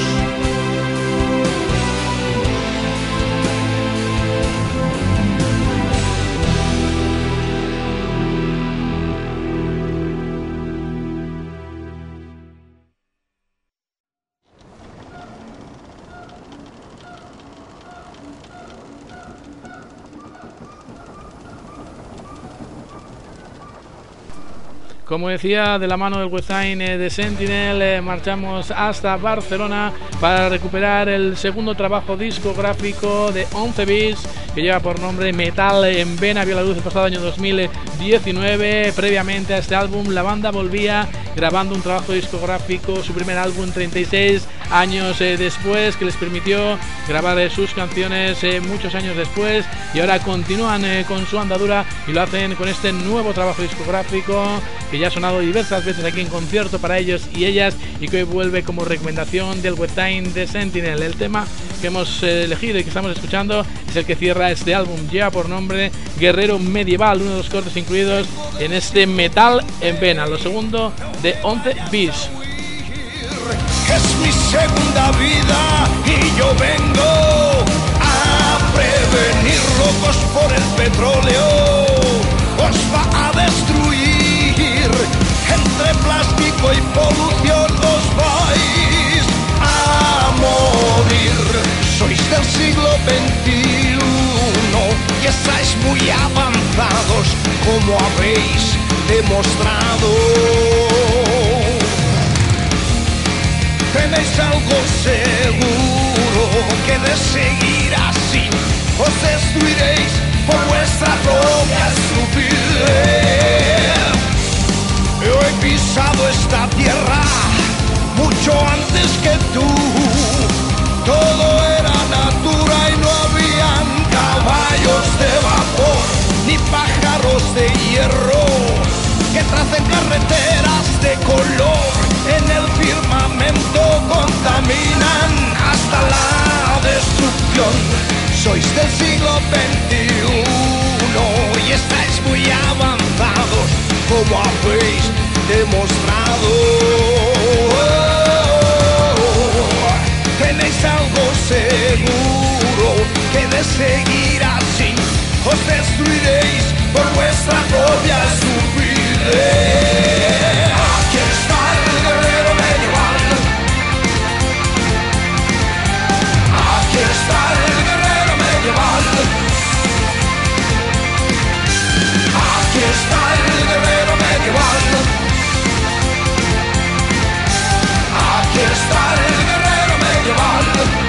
Como decía, de la mano del webzine de Sentinel, marchamos hasta Barcelona para recuperar el segundo trabajo discográfico de 11 Bis, que lleva por nombre Metal en Vena. Vio la luz el pasado año 2019. Previamente a este álbum, la banda volvía grabando un trabajo discográfico, su primer álbum 36 años después, que les permitió grabar sus canciones muchos años después, y ahora continúan con su andadura y lo hacen con este nuevo trabajo discográfico que ya ha sonado diversas veces aquí en concierto para ellos y ellas, y que hoy vuelve como recomendación del webzine de Sentinel. El tema que hemos elegido y que estamos escuchando es el que cierra este álbum, lleva por nombre Guerrero Medieval, uno de los cortes incluidos en este Metal en Vena, lo segundo de 11 Bis. Es mi segunda vida y yo vengo a prevenir locos por el petróleo. Os va a destruir, entre plástico y polución os vais a morir. Sois del siglo XXI y estáis muy avanzados, como habéis demostrado. Tenéis algo seguro, que de seguir así os destruiréis por vuestra propia estupidez. Yo he pisado esta tierra mucho antes que tú. Todo era natura y no habían caballos de vapor ni pájaros de hierro que tracen carreteras de color. En el firmamento contaminan hasta la destrucción. Sois del siglo XXI y estáis muy avanzados, como habéis demostrado. Tenéis algo seguro, que de de seguir así, os destruiréis por vuestra propia estupidez. Aquí está el guerrero medieval. Aquí está el guerrero medieval. Aquí está el guerrero medieval. Aquí está el guerrero medieval.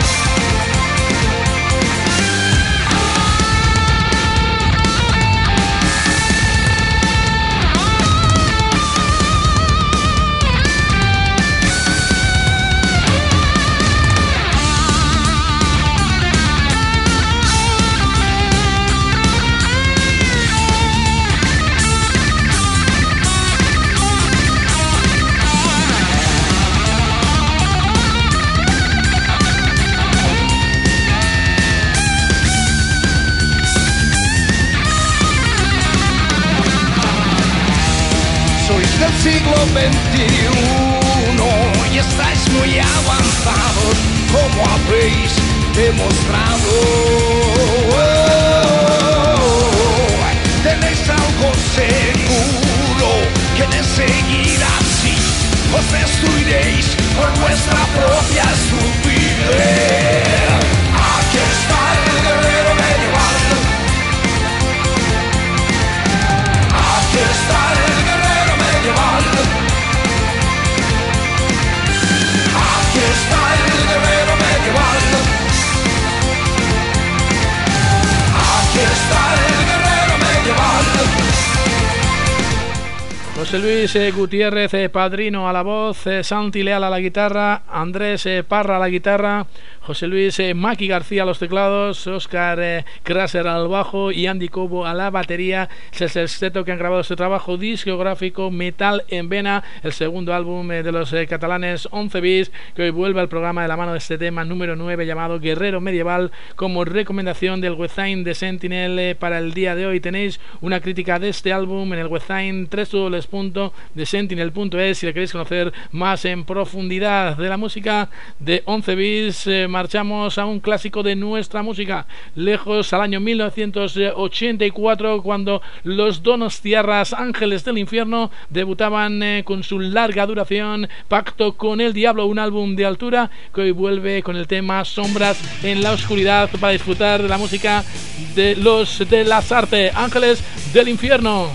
Del siglo XXI y estáis muy avanzados, como habéis demostrado. Tenéis algo seguro, que de seguir así os destruiréis por vuestra propia estupidez. Aquí está el guerrero medieval. Aquí está el guerrero medieval. Aquí está el guerrero medieval. Aquí está el guerrero medieval. José Luis Gutiérrez, padrino a la voz, Santi Leal a la guitarra, Andrés Parra a la guitarra, José Luis Maki García a los teclados, Óscar Kraser al bajo y Andy Cobo a la batería. Es el sexteto que han grabado este trabajo discográfico Metal en Vena, el segundo álbum de los catalanes 11 Bis, que hoy vuelve al programa de la mano de este tema número 9 llamado Guerrero Medieval, como recomendación del webzine de Sentinel. Para el día de hoy tenéis una crítica de este álbum en el webzine www.desentinel.es si le queréis conocer más en profundidad. De la música de 11 Bis marchamos a un clásico de nuestra música, lejos al año 1984, cuando los Donostiarras Ángeles del Infierno debutaban con su larga duración Pacto con el Diablo, un álbum de altura que hoy vuelve con el tema Sombras en la Oscuridad para disfrutar de la música de los de Lasarte, Ángeles del Infierno.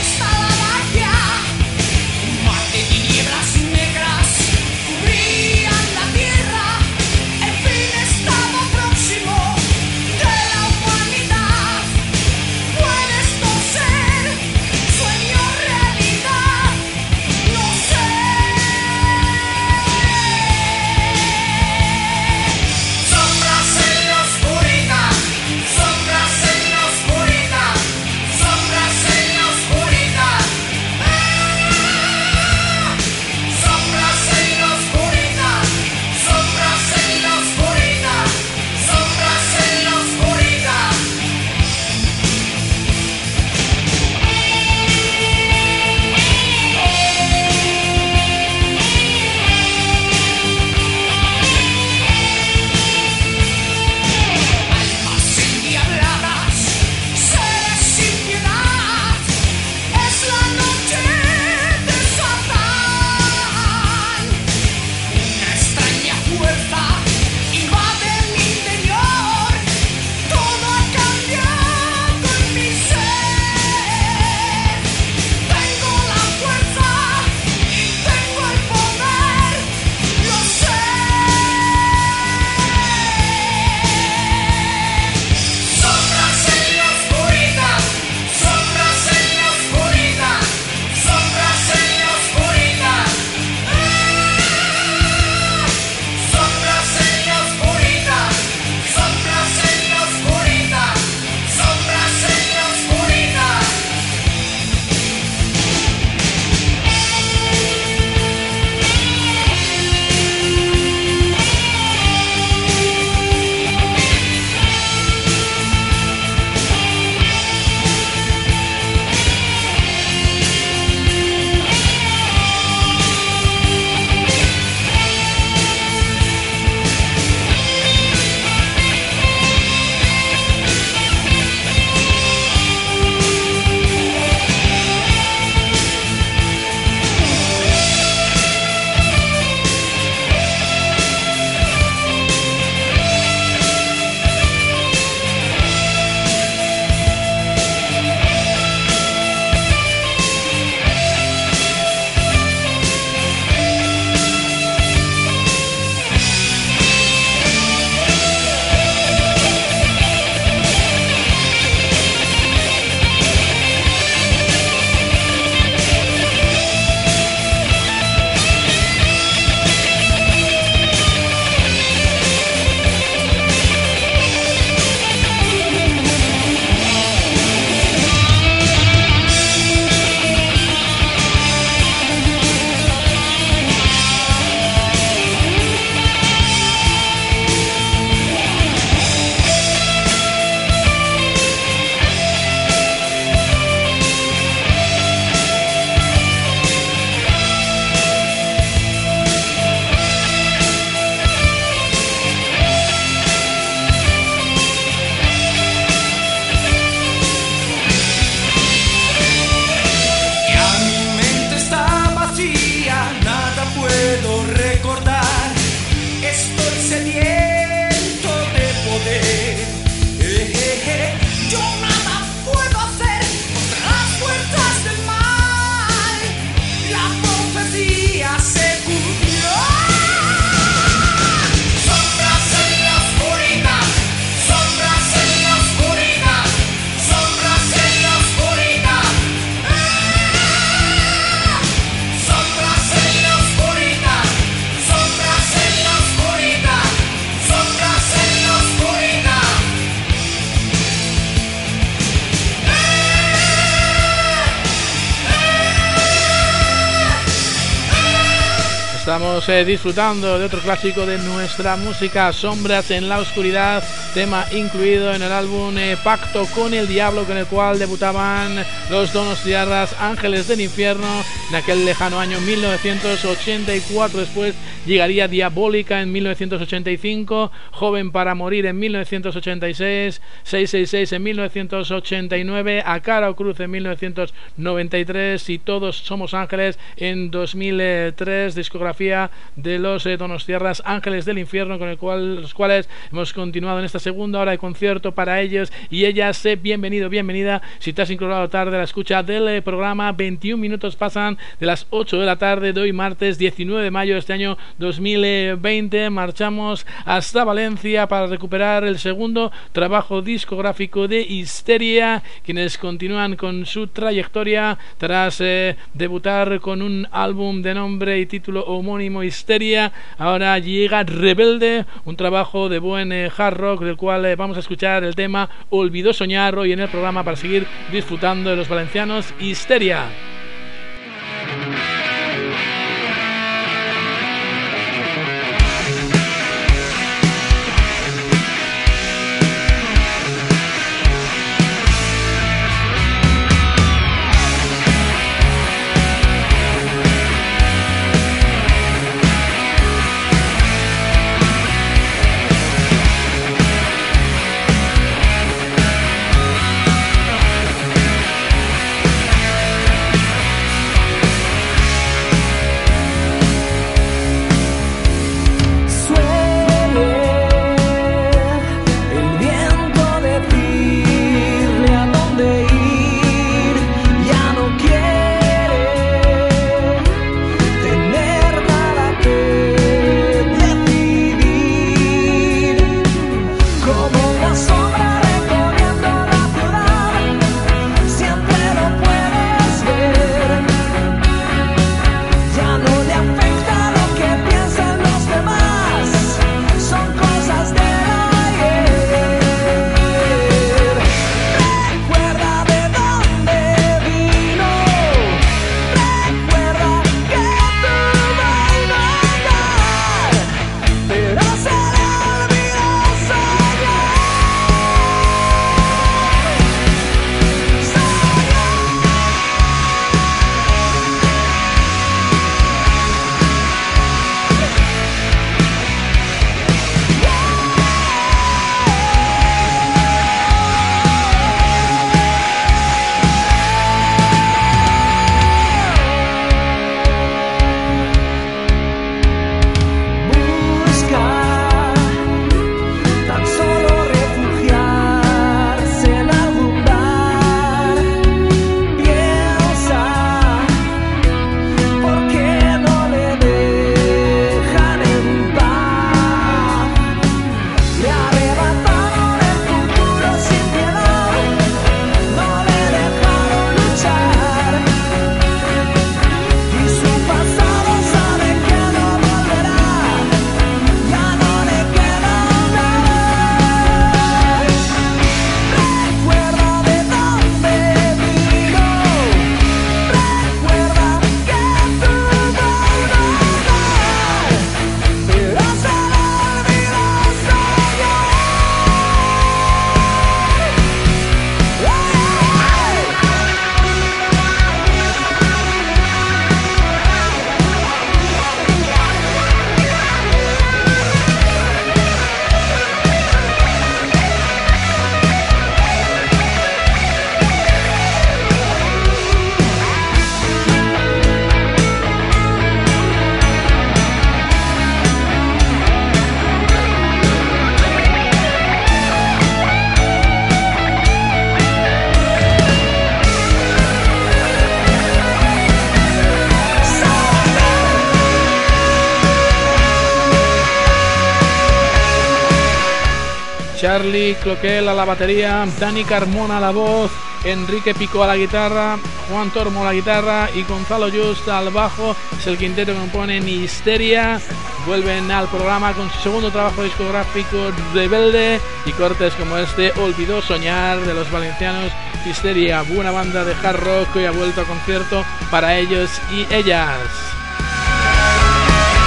Negras cubría Estamos disfrutando de otro clásico de nuestra música, Sombras en la Oscuridad, tema incluido en el álbum Pacto con el Diablo, con el cual debutaban los donostiarras Ángeles del Infierno en aquel lejano año 1984. Después llegaría Diabólica en 1985, Joven para Morir en 1986, 666 en 1989, A Cara o Cruz en 1993 y Todos Somos Ángeles en 2003, discografía de los donostiarras Ángeles del Infierno, con los cuales hemos continuado en esta segunda hora de concierto para ellos y ellas. Bienvenido, bienvenida. Si te has incorporado tarde a la escucha del programa, 21 minutos pasan de las 8 de la tarde de hoy, martes 19 de mayo de este año 2020. Marchamos hasta Valencia para recuperar el segundo trabajo discográfico de Histeria, quienes continúan con su trayectoria tras debutar con un álbum de nombre y título homónimo, Histeria. Ahora llega Rebelde, un trabajo de buen hard rock, del cual vamos a escuchar el tema Olvidó Soñar hoy en el programa para seguir disfrutando de los valencianos. Histeria. Charlie Cloquel a la batería, Dani Carmona a la voz, Enrique Pico a la guitarra, Juan Tormo a la guitarra y Gonzalo Just al bajo. Es el quinteto que componen Histeria. Vuelven al programa con su segundo trabajo discográfico, Rebelde, y cortes como este, Olvidó Soñar, de los valencianos Histeria, buena banda de hard rock que hoy ha vuelto a concierto para ellos y ellas.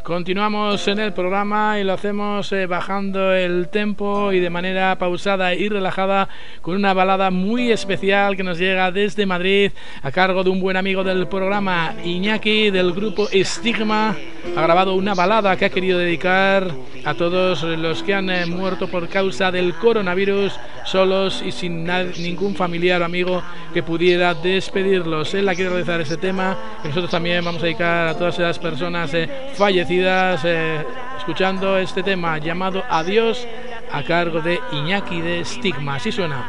Continuamos en el programa y lo hacemos bajando el tempo y de manera pausada y relajada con una balada muy especial que nos llega desde Madrid a cargo de un buen amigo del programa, Iñaki, del grupo Estigma. Ha grabado una balada que ha querido dedicar a todos los que han muerto por causa del coronavirus, solos y sin ningún familiar o amigo que pudiera despedirlos. Él ha querido realizar este tema y nosotros también vamos a dedicar a todas esas personas fallecidas escuchando este tema llamado Adiós a cargo de Iñaki de Estigma. Así suena.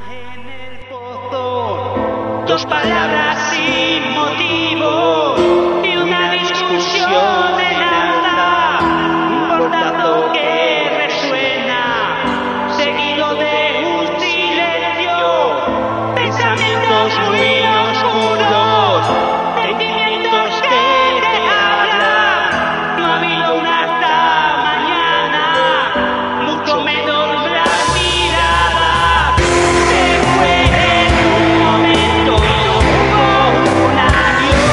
Dos palabras sin motivo y una discusión en alta, un portazo que resuena, seguido de un silencio, pensamientos muy oscuros, sentimientos que te hablan. No ha habido una hasta mañana, mucho menos la mirada. Se fue en un momento y no hubo un adiós.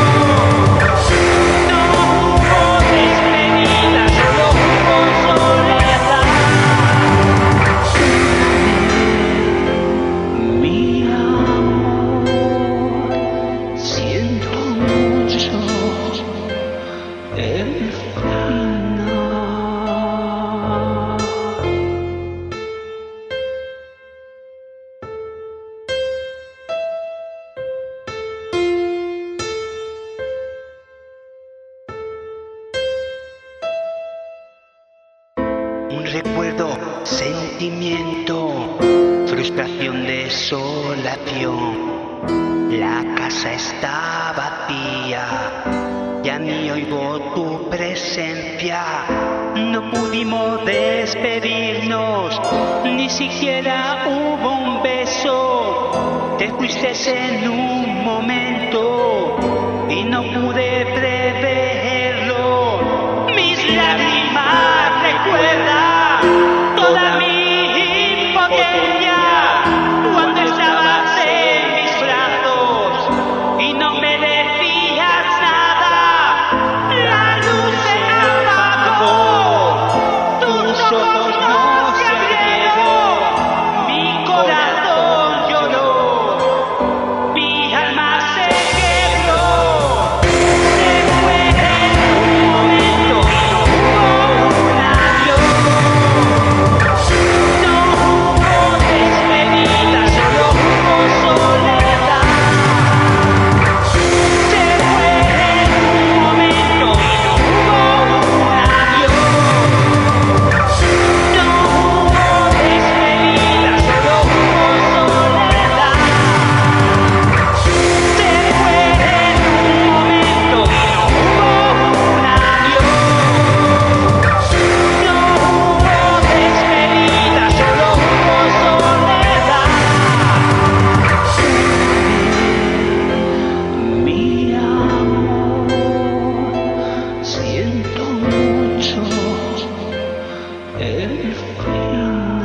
No hubo despedida, solo hubo soledad. Mi amor, siento mucho el final. Un recuerdo, sentimiento, frustración, desolación. La casa está vacía, ya ni oigo tu presencia. No pudimos despedirnos, ni siquiera hubo un beso. Te fuiste en un momento y no pude preverlo. Mis lágrimas recuerdan toda mi impotencia cuando estabas en mis brazos y no me decías nada. La luz se apagó, tus ojos no se abrieron, mi corazón lloró, mi alma se quebró. Se fue en un momento y no hubo un adiós. No hubo despedida, solo hubo soledad. Se fue en un momento y no hubo un adiós. No hubo despedida, solo hubo soledad. Se fue en un momento y no hubo un adiós. No hubo despedida, solo hubo soledad. Mi amor, siento mucho el final.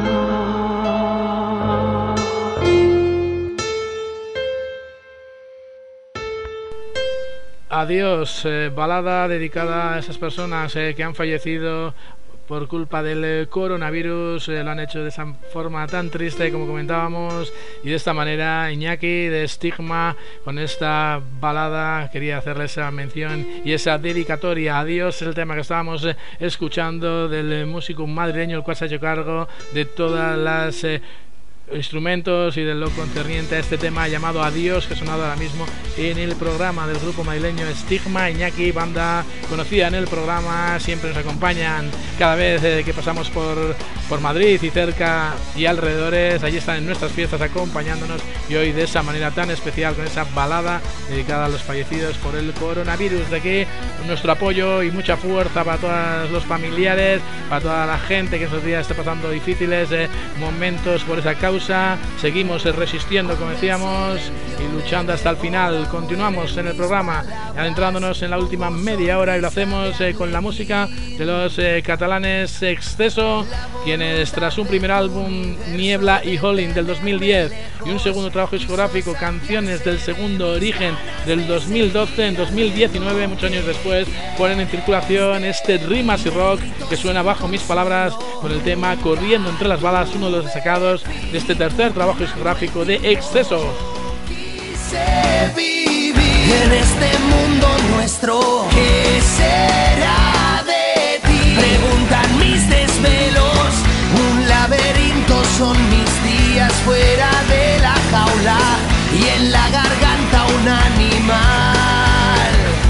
Adiós, balada dedicada a esas personas que han fallecido por culpa del coronavirus. Lo han hecho de esa forma tan triste como comentábamos, y de esta manera Iñaki de Estigma con esta balada quería hacerle esa mención y esa dedicatoria. Adiós es el tema que estábamos escuchando del músico madrileño, el cual se ha hecho cargo de todas las instrumentos y de lo concerniente a este tema llamado Adiós, que ha sonado ahora mismo en el programa del grupo madrileño Estigma. Iñaki, banda conocida en el programa, siempre nos acompañan cada vez que pasamos por Madrid y cerca y alrededores. Allí están en nuestras fiestas acompañándonos, y hoy de esa manera tan especial con esa balada dedicada a los fallecidos por el coronavirus. De aquí nuestro apoyo y mucha fuerza para todos los familiares, para toda la gente que estos días está pasando difíciles momentos por esa causa pausa, seguimos resistiendo, como decíamos, y luchando hasta el final. Continuamos en el programa, adentrándonos en la última media hora, y lo hacemos con la música de los catalanes Exceso, quienes tras un primer álbum, Niebla y Holling, del 2010, y un segundo trabajo discográfico, Canciones del Segundo Origen, del 2012, en 2019, muchos años después, ponen en circulación este Rimas y Rock, que suena bajo mis palabras, con el tema Corriendo entre las balas, uno de los destacados de este tercer trabajo discográfico de Exceso. Quise vivir en este mundo nuestro, ¿qué será de ti? Preguntan mis desvelos, un laberinto son mis días fuera de la jaula, y en la garganta un animal,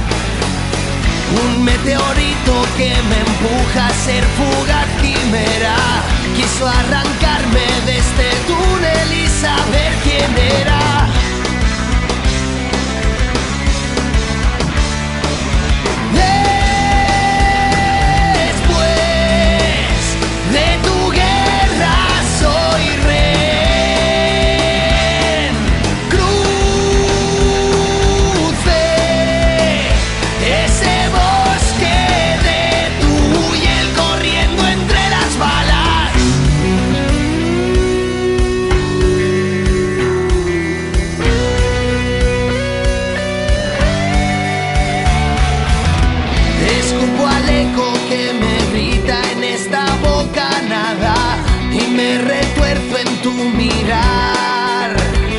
un meteorito que me empuja a ser fugaz quimera. Quiso arrancarme de este túnel y saber quién era. Después de tu guerra soy rehén. Crucé ese bosque de tu hiel corriendo entre las balas. Escupo al eco que me grita en esta bocanada y me retuerzo en tu mirar.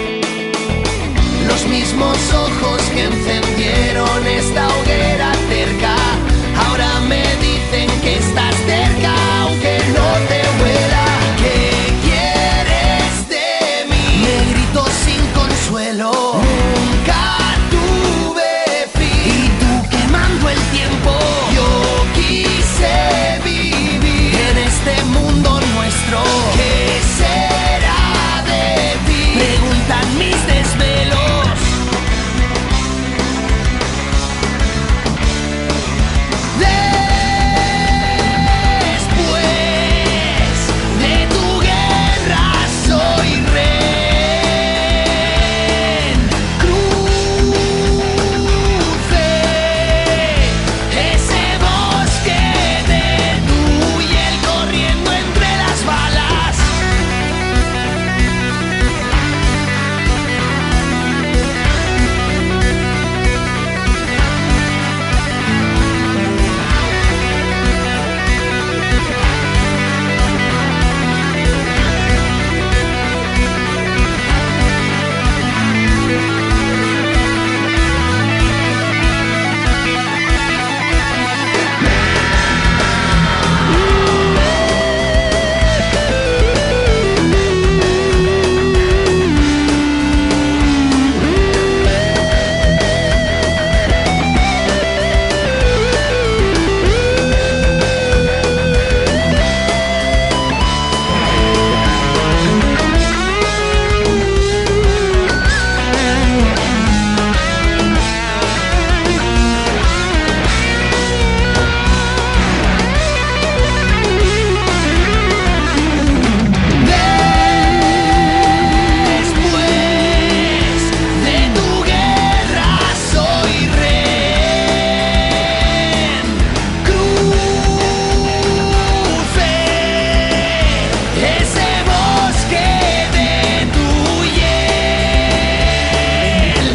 Los mismos ojos que encendieron esta hoguera cerca, ahora me dicen que estás cerca, aunque no te huela. ¿Qué quieres de mí? Me grito sin consuelo. Nunca tuve fin. Y tú quemando el tiempo. Yo quise vivir en este mundo nuestro. ¿Qué será de ti? Preguntan mis desvelos. Después de tu guerra soy rehén. Crucé ese bosque de tu hiel corriendo entre las balas. Después de tu guerra soy rehén. Crucé ese bosque de tu hiel.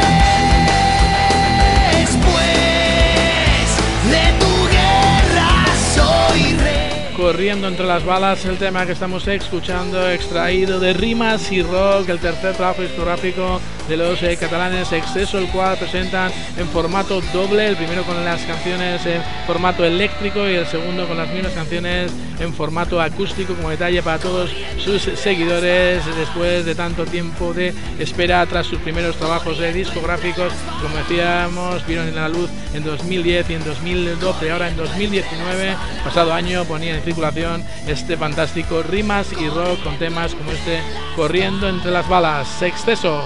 Después de tu guerra soy rehén. Corriendo entre las balas, el tema que estamos escuchando, extraído de Rimas y Rock, el tercer trabajo discográfico de los catalanes Exceso, el cual presentan en formato doble, el primero con las canciones en formato eléctrico y el segundo con las mismas canciones en formato acústico, como detalle para todos sus seguidores después de tanto tiempo de espera tras sus primeros trabajos discográficos. Como decíamos, vieron en la luz en 2010 y en 2012, ahora en 2019, pasado año, ponían en circulación este fantástico Rimas y Rock con temas como este Corriendo entre las balas. Exceso.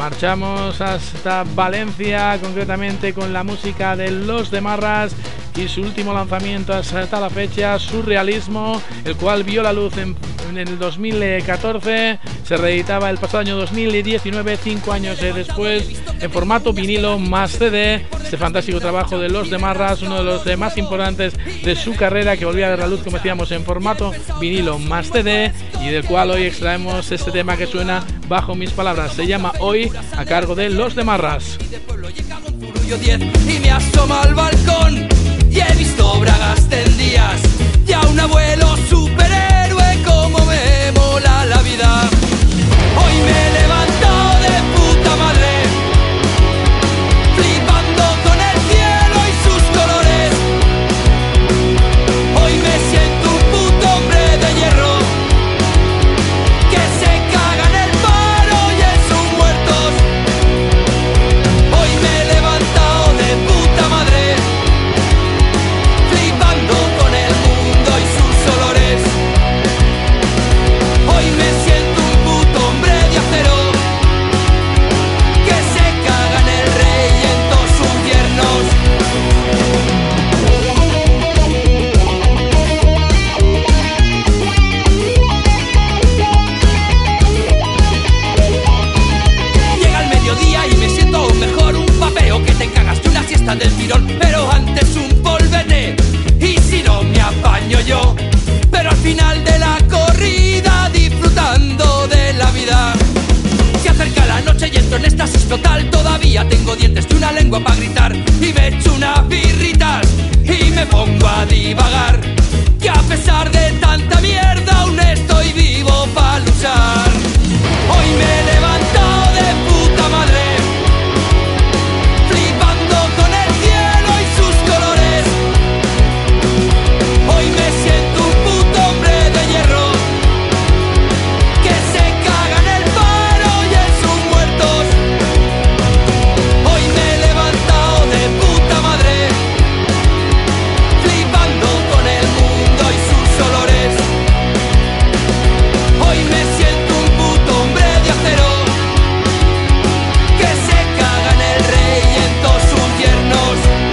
Marchamos hasta Valencia, concretamente con la música de Los de Marras y su último lanzamiento hasta la fecha, Surrealismo, el cual vio la luz en el 2014, se reeditaba el pasado año 2019, 5 años después, en formato vinilo más CD. Este fantástico trabajo de Los de Marras, uno de los más importantes de su carrera, que volvía a ver la luz, como decíamos, en formato vinilo más CD, y del cual hoy extraemos este tema que suena Bajo mis palabras. Se llama Hoy, a cargo de Los de Marras. Y me asoma al balcón y he visto bragas tendidas y a un abuelo superhéroe. Como me mola la vida. Hoy me he levantado de puta madre, flipando con el cielo y sus colores. Hoy me siento un puto hombre de hierro que se caga en el paro y en sus muertos. Hoy me he levantado de puta madre, flipando con el mundo y sus olores. Hoy me siento un puto hombre de acero que se caga en el rey y en todos sus yernos. Llega el mediodía y me siento aún mejor, un papeo que te cagaste una siesta del tirón, pero antes un polvete y si no me apaño yo. Pero al final de la corrida disfrutando de la vida. Se acerca la noche y entro en éxtasis total. Todavía tengo dientes y una lengua para gritar y me echo unas birritas y me pongo a divagar, que a pesar de tanta mierda aún estoy vivo para luchar. Hoy me he levantado de puta madre, flipando con el cielo y sus colores. Hoy me siento un puto hombre de hierro que se caga en el paro y en sus muertos. Hoy me he levantado de puta madre, flipando con el mundo y sus olores. Hoy me siento un puto hombre de acero que se caga en el rey y en todos sus yernos.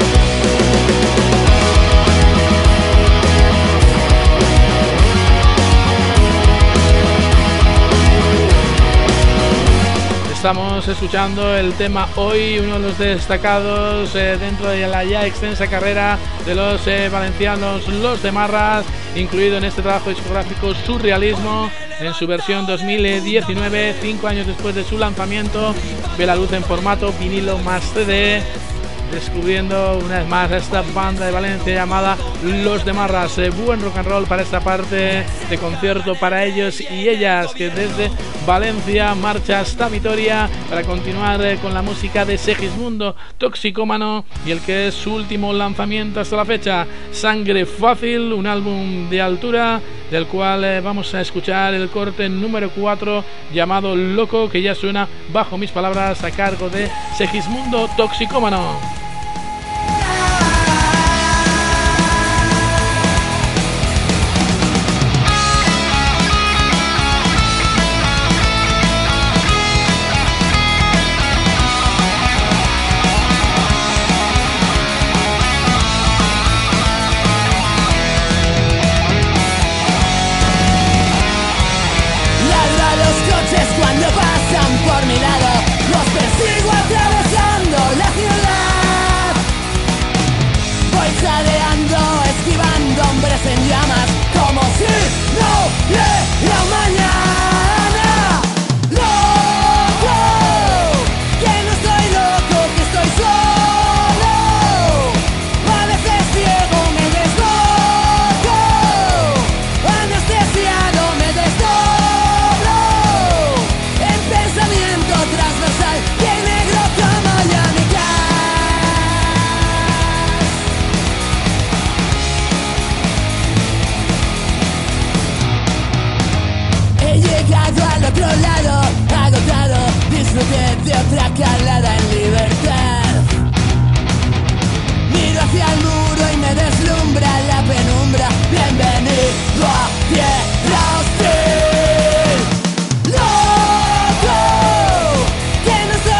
Estamos escuchando el tema Hoy, uno de los destacados dentro de la ya extensa carrera de los valencianos Los de Marras, incluido en este trabajo discográfico Surrealismo, en su versión 2019, 5 años después de su lanzamiento, ve la luz en formato vinilo más CD, descubriendo una vez más a esta banda de Valencia llamada Los de Marras. Buen rock and roll para esta parte de concierto para ellos y ellas, que desde Valencia marcha hasta Vitoria para continuar con la música de Segismundo Toxicómano y el que es su último lanzamiento hasta la fecha, Sangre Fácil, un álbum de altura del cual vamos a escuchar el corte número 4 llamado Loco, que ya suena Bajo mis palabras, a cargo de Segismundo Toxicómano. Cuando pasan por mi lado, los persigo atravesando la ciudad. Voy jadeando, esquivando hombres en llamas, como si no hubiera mañana. Loco, que no estoy loco, que estoy solo. A veces ciego me desloco, anestesiado me desdoblo. Transversal y el negro como Johnny Cash. He llegado al otro lado, agotado, disfruté de otra calada en libertad. Miro hacia el muro y me deslumbra la penumbra. Bienvenido a Tierra Hostil. Loco, que no estoy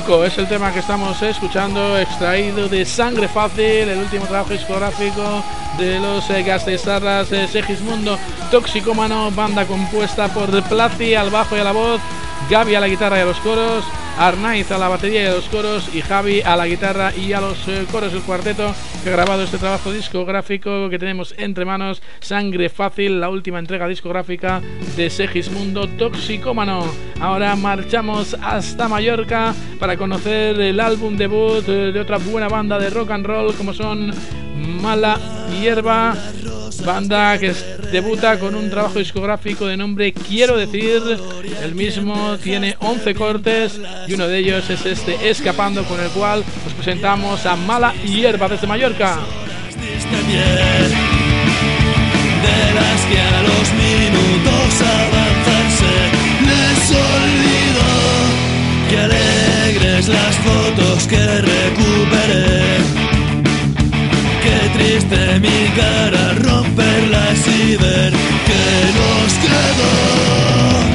Loco es el tema que estamos escuchando, extraído de Sangre Fácil, el último trabajo discográfico de los gasteiztarras Segismundo Toxicómano, banda compuesta por Placi al bajo y a la voz, Gaby a la guitarra y a los coros, Arnaiz a la batería y a los coros y Javi a la guitarra y a los coros. El cuarteto que ha grabado este trabajo discográfico que tenemos entre manos, Sangre Fácil, la última entrega discográfica de Segismundo Toxicómano. Ahora marchamos hasta Mallorca para conocer el álbum debut de otra buena banda de rock and roll como son Mala Hierba, banda que debuta con un trabajo discográfico de nombre Quiero Decir. El mismo tiene 11 cortes y uno de ellos es este Escapando, con el cual os presentamos a Mala Hierba desde Mallorca. De las que a los minutos avanzarse les olvido, que alegres las fotos que recuperé. Qué triste mi cara romperlas y ver que nos quedó.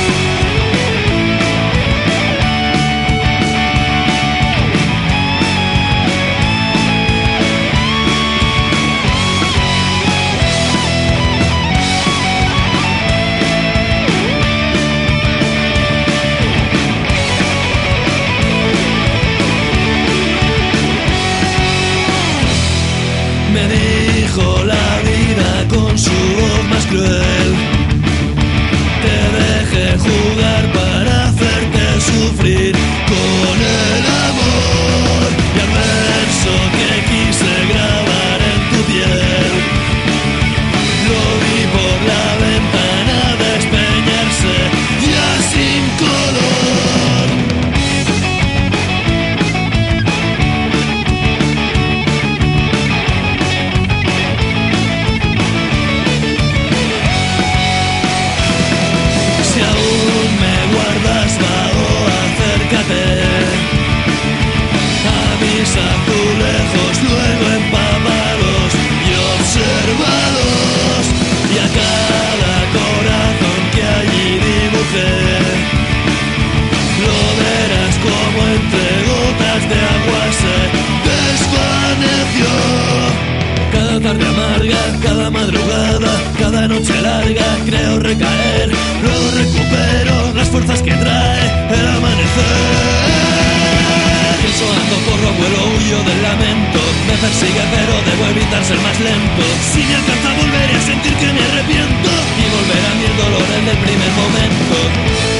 Me dijo la vida con su voz más cruel, te dejé jugar para hacerte sufrir con el amor, y el verso que quise grabar en tu piel lo vi por la ventana despeñarse ya sin color. A mis azulejos luego empapados y observados, y a cada corazón que allí dibujé lo verás como entre gotas de agua se desvaneció. Cada tarde amarga, cada madrugada, cada noche larga creo recaer, luego recupero las fuerzas que trae el amanecer. Pienso, ando, corro, vuelo, huyo del lamento, me persigue pero debo evitar ser más lento. Si me alcanza volveré a sentir que me arrepiento y volver a mi dolor en el primer momento.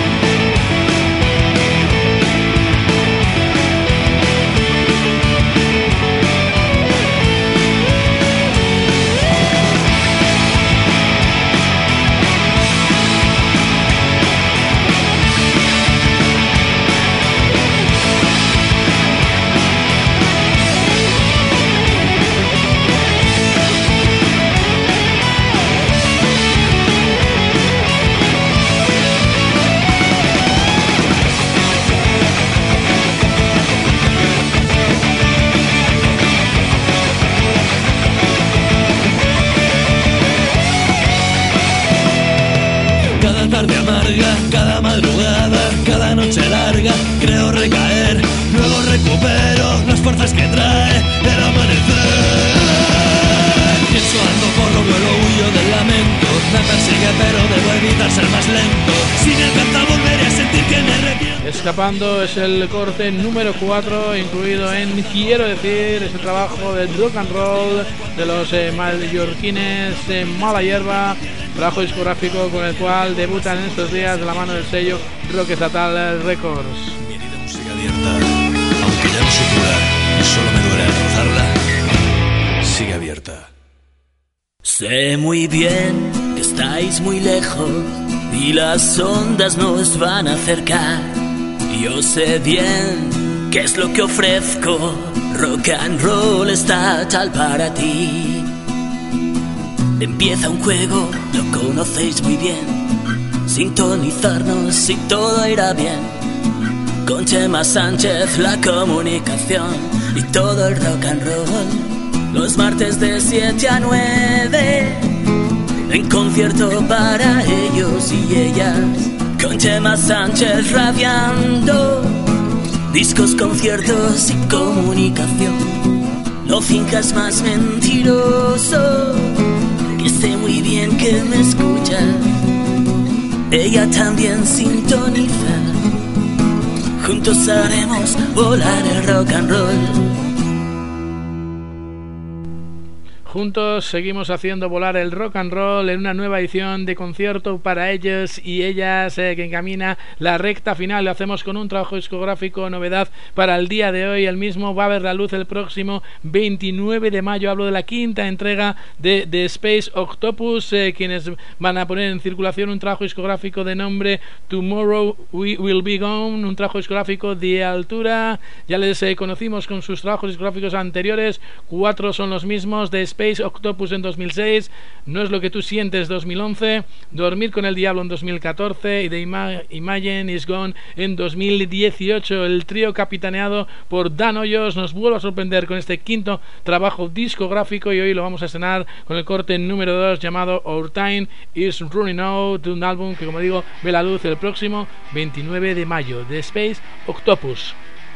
Tarde amarga, cada madrugada, cada noche larga, creo recaer, luego recupero las fuerzas que trae el amanecer. Pienso, ando, corro, vuelo, huyo del lamento, me persigue pero debo evitar ser más lento. Si me alcanza volveré a sentir que me arrepiento. Escapando es el corte número 4 incluido en Quiero Decir, ese trabajo de rock and roll de los mallorquines Mala Hierba, trabajo discográfico con el cual debutan en estos días de la mano del sello Rock Estatal Records. Mi herida sigue abierta, aunque ya no sé curar y solo me duele al rozarla, sigue abierta. Sé muy bien que estáis muy lejos y las ondas nos van a acercar. Yo sé bien qué es lo que ofrezco, rock and roll estatal para ti. Empieza un juego, lo conocéis muy bien, sintonizarnos y todo irá bien. Con Chema Sánchez la comunicación y todo el rock and roll. Los martes de 7 a 9, en concierto para ellos y ellas. Con Chema Sánchez radiando discos, conciertos y comunicación. No finjas más, mentiroso, que sé muy bien que me escuchas. Ella también sintoniza, juntos haremos volar el rock and roll. Juntos seguimos haciendo volar el rock and roll en una nueva edición de concierto para ellos y ellas que encamina la recta final. Lo hacemos con un trabajo discográfico novedad para el día de hoy. El mismo va a ver la luz el próximo 29 de mayo. Hablo de la quinta entrega de The Space Octopus, quienes van a poner en circulación un trabajo discográfico de nombre Tomorrow We Will Be Gone, un trabajo discográfico de altura. Ya les conocimos con sus trabajos discográficos anteriores. 4 son los mismos: de Space Octopus en 2006, No es lo que tú sientes 2011, Dormir con el diablo en 2014 y The Imagine is Gone en 2018. El trío capitaneado por Dan Hoyos nos vuelve a sorprender con este quinto trabajo discográfico y hoy lo vamos a estrenar con el corte número 2 llamado Our Time is Running Out, de un álbum que, como digo, ve la luz el próximo 29 de mayo, The Space Octopus.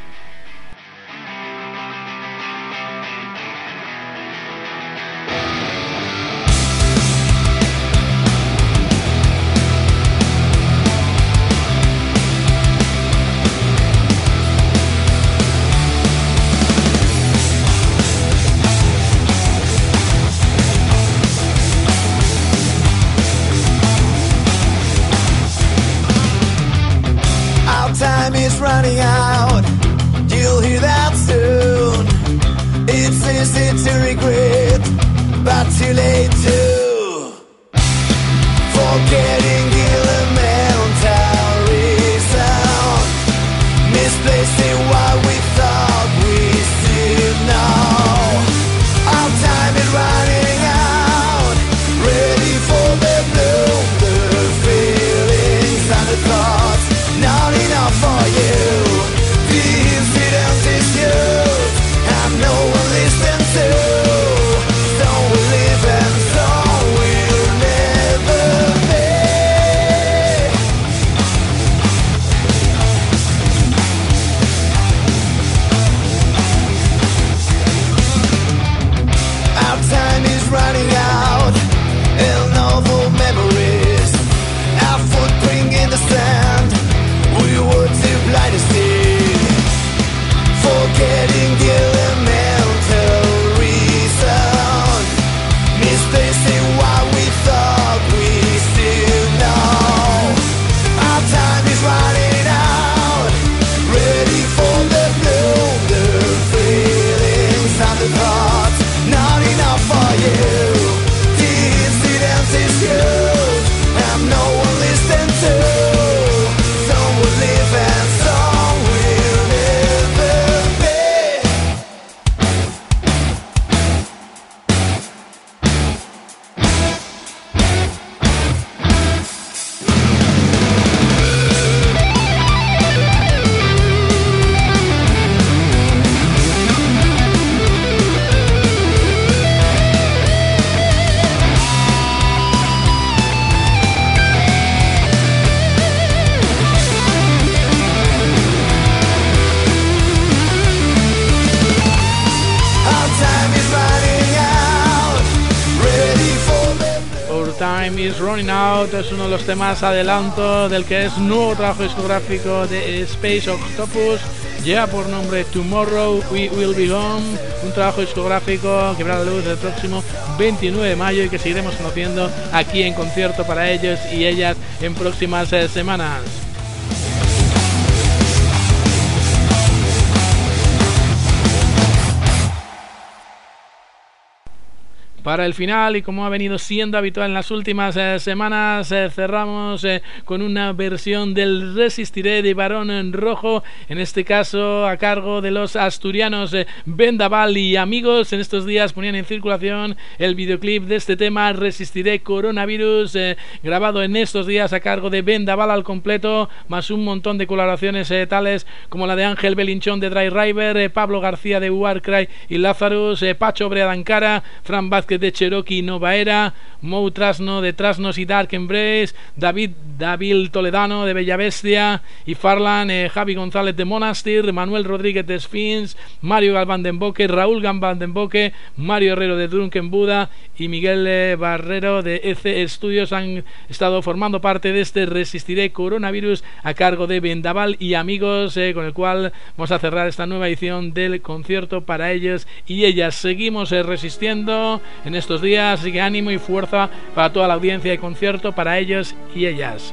Running out, you'll hear that soon. It's easy to regret, but too late to forgetting the elementary sound, misplacing what we thought we still know. Our time is running out, ready for the bloom, the feelings and the thoughts. Not enough for you. The incident is used and no one listens to. So we live and so we'll never be. Our time is running out and novel memories. Our footprint in the sand. We were too blind to see, forgetting the elemental reason, misplacing what we thought we still know. Our time is running out, ready for the bloom, the feelings and the thoughts. Not enough for you. The incident is huge and no one listens to. Live and so we'll never be. Time is Running Out es uno de los temas adelanto del que es nuevo trabajo discográfico de Space Octopus. Lleva por nombre Tomorrow We Will Be Gone, un trabajo discográfico que verá la luz el próximo 29 de mayo y que seguiremos conociendo aquí en concierto para ellos y ellas en próximas semanas. Para el final, y como ha venido siendo habitual en las últimas semanas, cerramos con una versión del Resistiré de Barón Rojo, en este caso a cargo de los asturianos Vendaval y Amigos. En estos días ponían en circulación el videoclip de este tema, Resistiré Coronavirus, grabado en estos días a cargo de Vendaval al completo, más un montón de colaboraciones tales como la de Ángel Belinchón de Dry River, Pablo García de Warcry y Lazarus, Pacho Breadankara, Fran Vázquez parte de Cherokee Nova Era, Mou Trasno de Trasnos y Dark Embrace, David Toledano de Bella Bestia y Farlan, Javi González de Monastir, Manuel Rodríguez de Sphinx, Mario Galván de Emboque, Raúl Gambán de Emboque, Mario Herrero de Drunken Buda y Miguel Barrero de EC Studios han estado formando parte de este Resistiré Coronavirus a cargo de Vendaval y amigos, con el cual vamos a cerrar esta nueva edición del concierto para ellos y ellas. Seguimos resistiendo en estos días, así que ánimo y fuerza para toda la audiencia de concierto para ellos y ellas.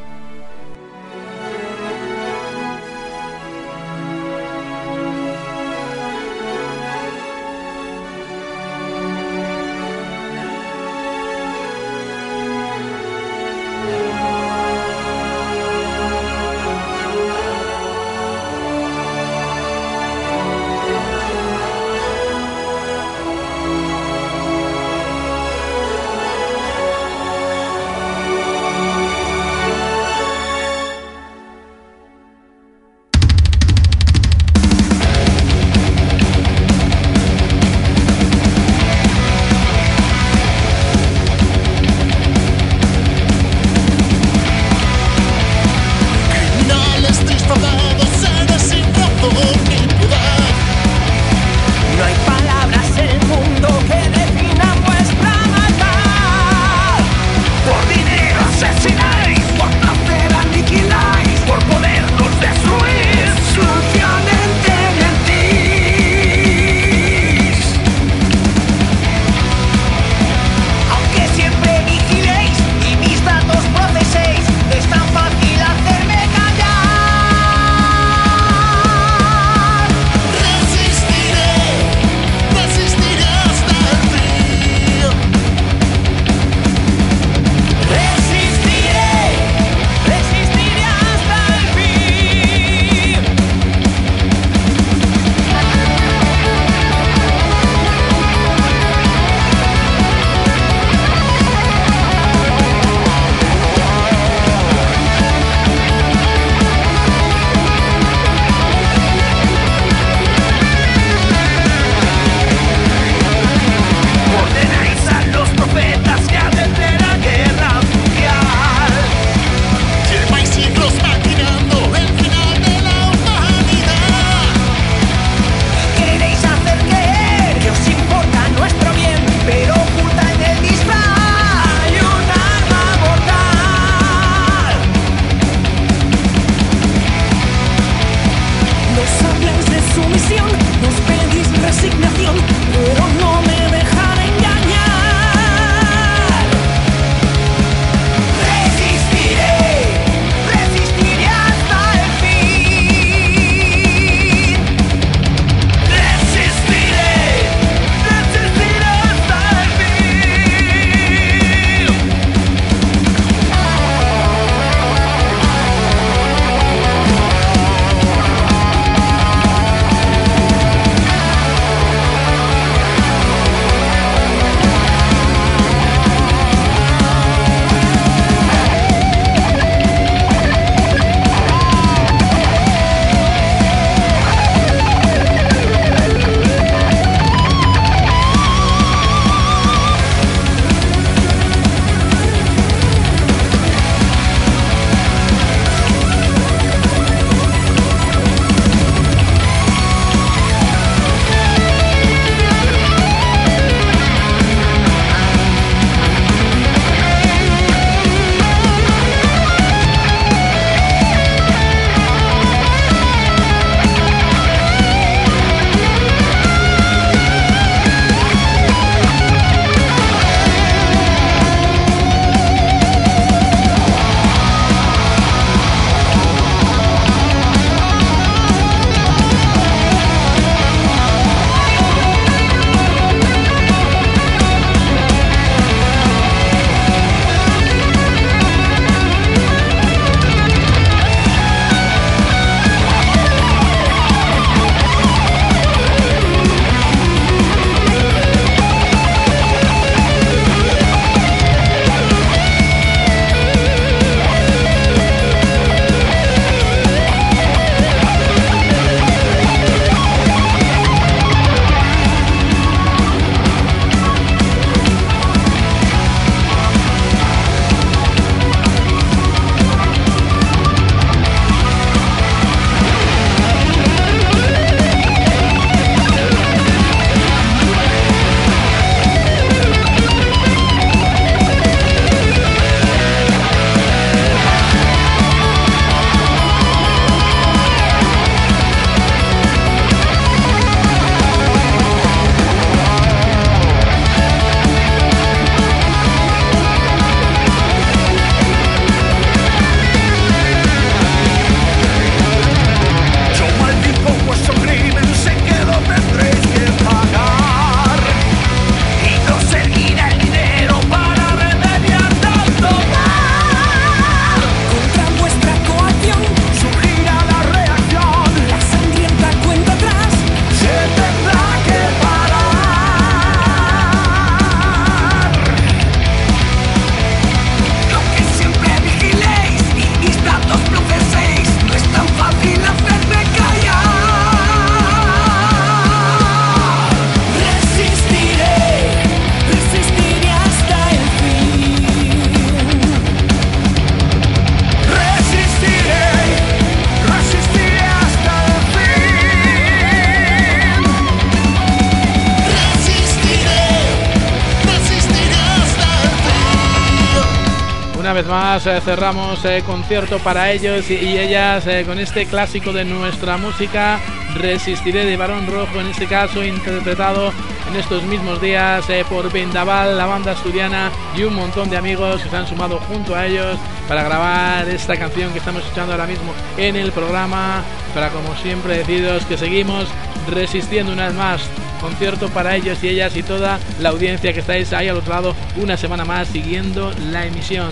una vez más cerramos concierto para ellos y ellas con este clásico de nuestra música, Resistiré, de Barón Rojo, en este caso interpretado en estos mismos días por Vendaval, la banda asturiana, y un montón de amigos que se han sumado junto a ellos para grabar esta canción que estamos escuchando ahora mismo en el programa, para, como siempre, deciros que seguimos resistiendo una vez más. Concierto para ellos y ellas y toda la audiencia que estáis ahí al otro lado una semana más siguiendo la emisión.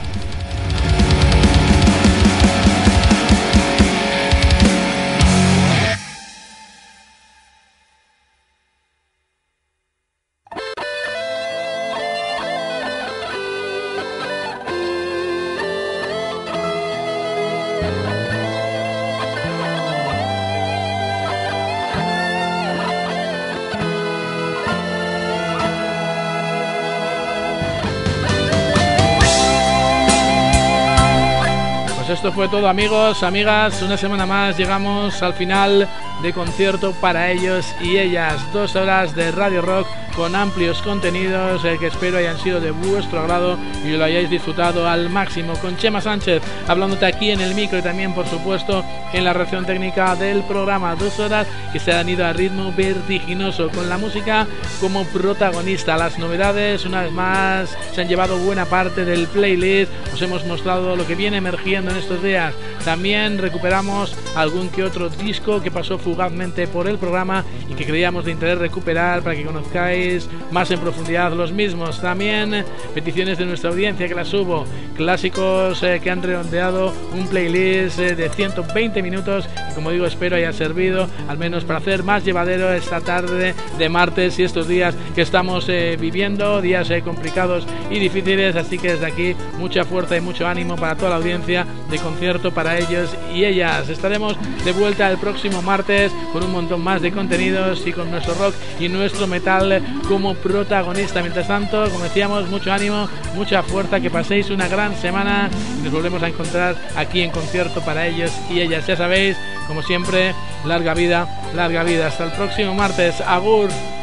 Esto fue todo, amigos, amigas. Una semana más llegamos al final de concierto para ellos y ellas. 2 horas de Radio Rock con amplios contenidos que espero hayan sido de vuestro agrado y lo hayáis disfrutado al máximo. Con Chema Sánchez hablándote aquí en el micro y también, por supuesto, en la reacción técnica del programa. 2 horas que se han ido a ritmo vertiginoso, con la música como protagonista. Las novedades, una vez más, se han llevado buena parte del playlist. Os hemos mostrado lo que viene emergiendo en estos días. También recuperamos algún que otro disco que pasó fugazmente por el programa y que creíamos de interés recuperar para que conozcáis más en profundidad los mismos. También peticiones de nuestra audiencia que las hubo, clásicos que han redondeado un playlist de 120 minutos y, como digo, espero haya servido al menos para hacer más llevadero esta tarde de martes y estos días que estamos viviendo, días complicados y difíciles. Así que desde aquí mucha fuerza y mucho ánimo para toda la audiencia de concierto para ellos y ellas. Estaremos de vuelta el próximo martes con un montón más de contenidos y con nuestro rock y nuestro metal como protagonista. Mientras tanto, como decíamos, mucho ánimo, mucha fuerza, que paséis una gran semana y nos volvemos a encontrar aquí en concierto para ellos y ellas. Ya sabéis, como siempre, larga vida, larga vida. Hasta el próximo martes. Agur.